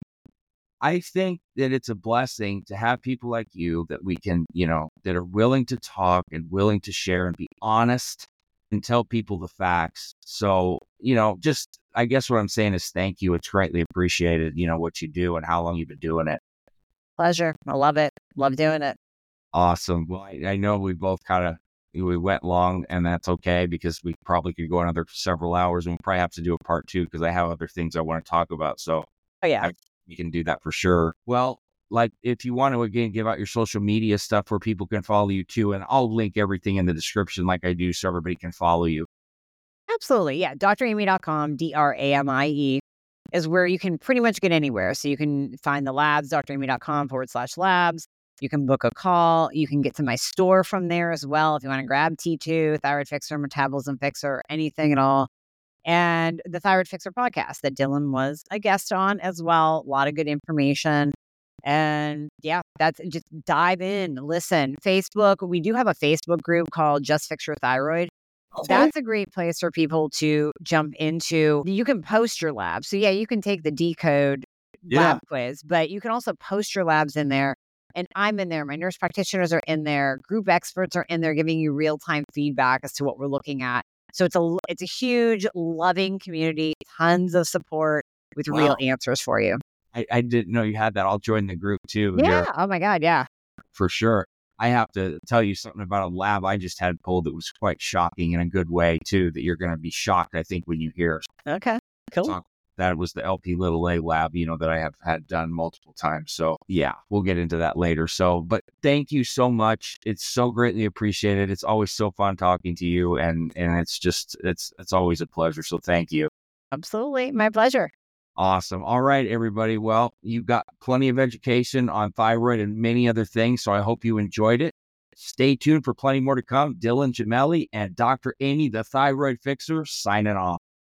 I think that it's a blessing to have people like you that we can, you know, that are willing to talk and willing to share and be honest and tell people the facts. So, you know, just, I guess what I'm saying is thank you. It's greatly appreciated, you know, what you do and how long you've been doing it. Pleasure. I love it. Love doing it. Awesome. Well, I, I know we both kind of, we went long, and that's okay, because we probably could go another several hours, and we'll probably have to do a part two because I have other things I want to talk about. So Oh, yeah. I, we can do that for sure. Well, like, if you want to, again, give out your social media stuff where people can follow you too, and I'll link everything in the description like I do so everybody can follow you. Absolutely. Yeah. D R amy dot com, D R A M I E, is where you can pretty much get anywhere. So you can find the labs, dramy.com forward slash labs. You can book a call. You can get to my store from there as well if you want to grab T two, Thyroid Fixer, Metabolism Fixer, anything at all. And the Thyroid Fixer podcast that Dylan was a guest on as well. A lot of good information. And yeah, that's, just dive in, listen. Facebook, we do have a Facebook group called Just Fix Your Thyroid. Okay. That's a great place for people to jump into. You can post your labs. So yeah, you can take the Decode Yeah. lab quiz, but you can also post your labs in there. And I'm in there. My nurse practitioners are in there. Group experts are in there giving you real-time feedback as to what we're looking at. So it's a, it's a huge, loving community, tons of support with Wow. real answers for you. I, I didn't know you had that. I'll join the group too. Yeah. here, Oh my God. Yeah. for sure. I have to tell you something about a lab I just had pulled that was quite shocking in a good way too, that you're going to be shocked, I think, when you hear. Okay. Cool. Talk. That was the L P little a lab, you know, that I have had done multiple times. So yeah, we'll get into that later. So, but thank you so much. It's so greatly appreciated. It's always so fun talking to you, and, and it's just, it's, it's always a pleasure. So thank you. Absolutely. My pleasure. Awesome. All right, everybody. Well, you got plenty of education on thyroid and many other things. So I hope you enjoyed it. Stay tuned for plenty more to come. Dylan Gemelli and Doctor Amy, the Thyroid Fixer, signing off.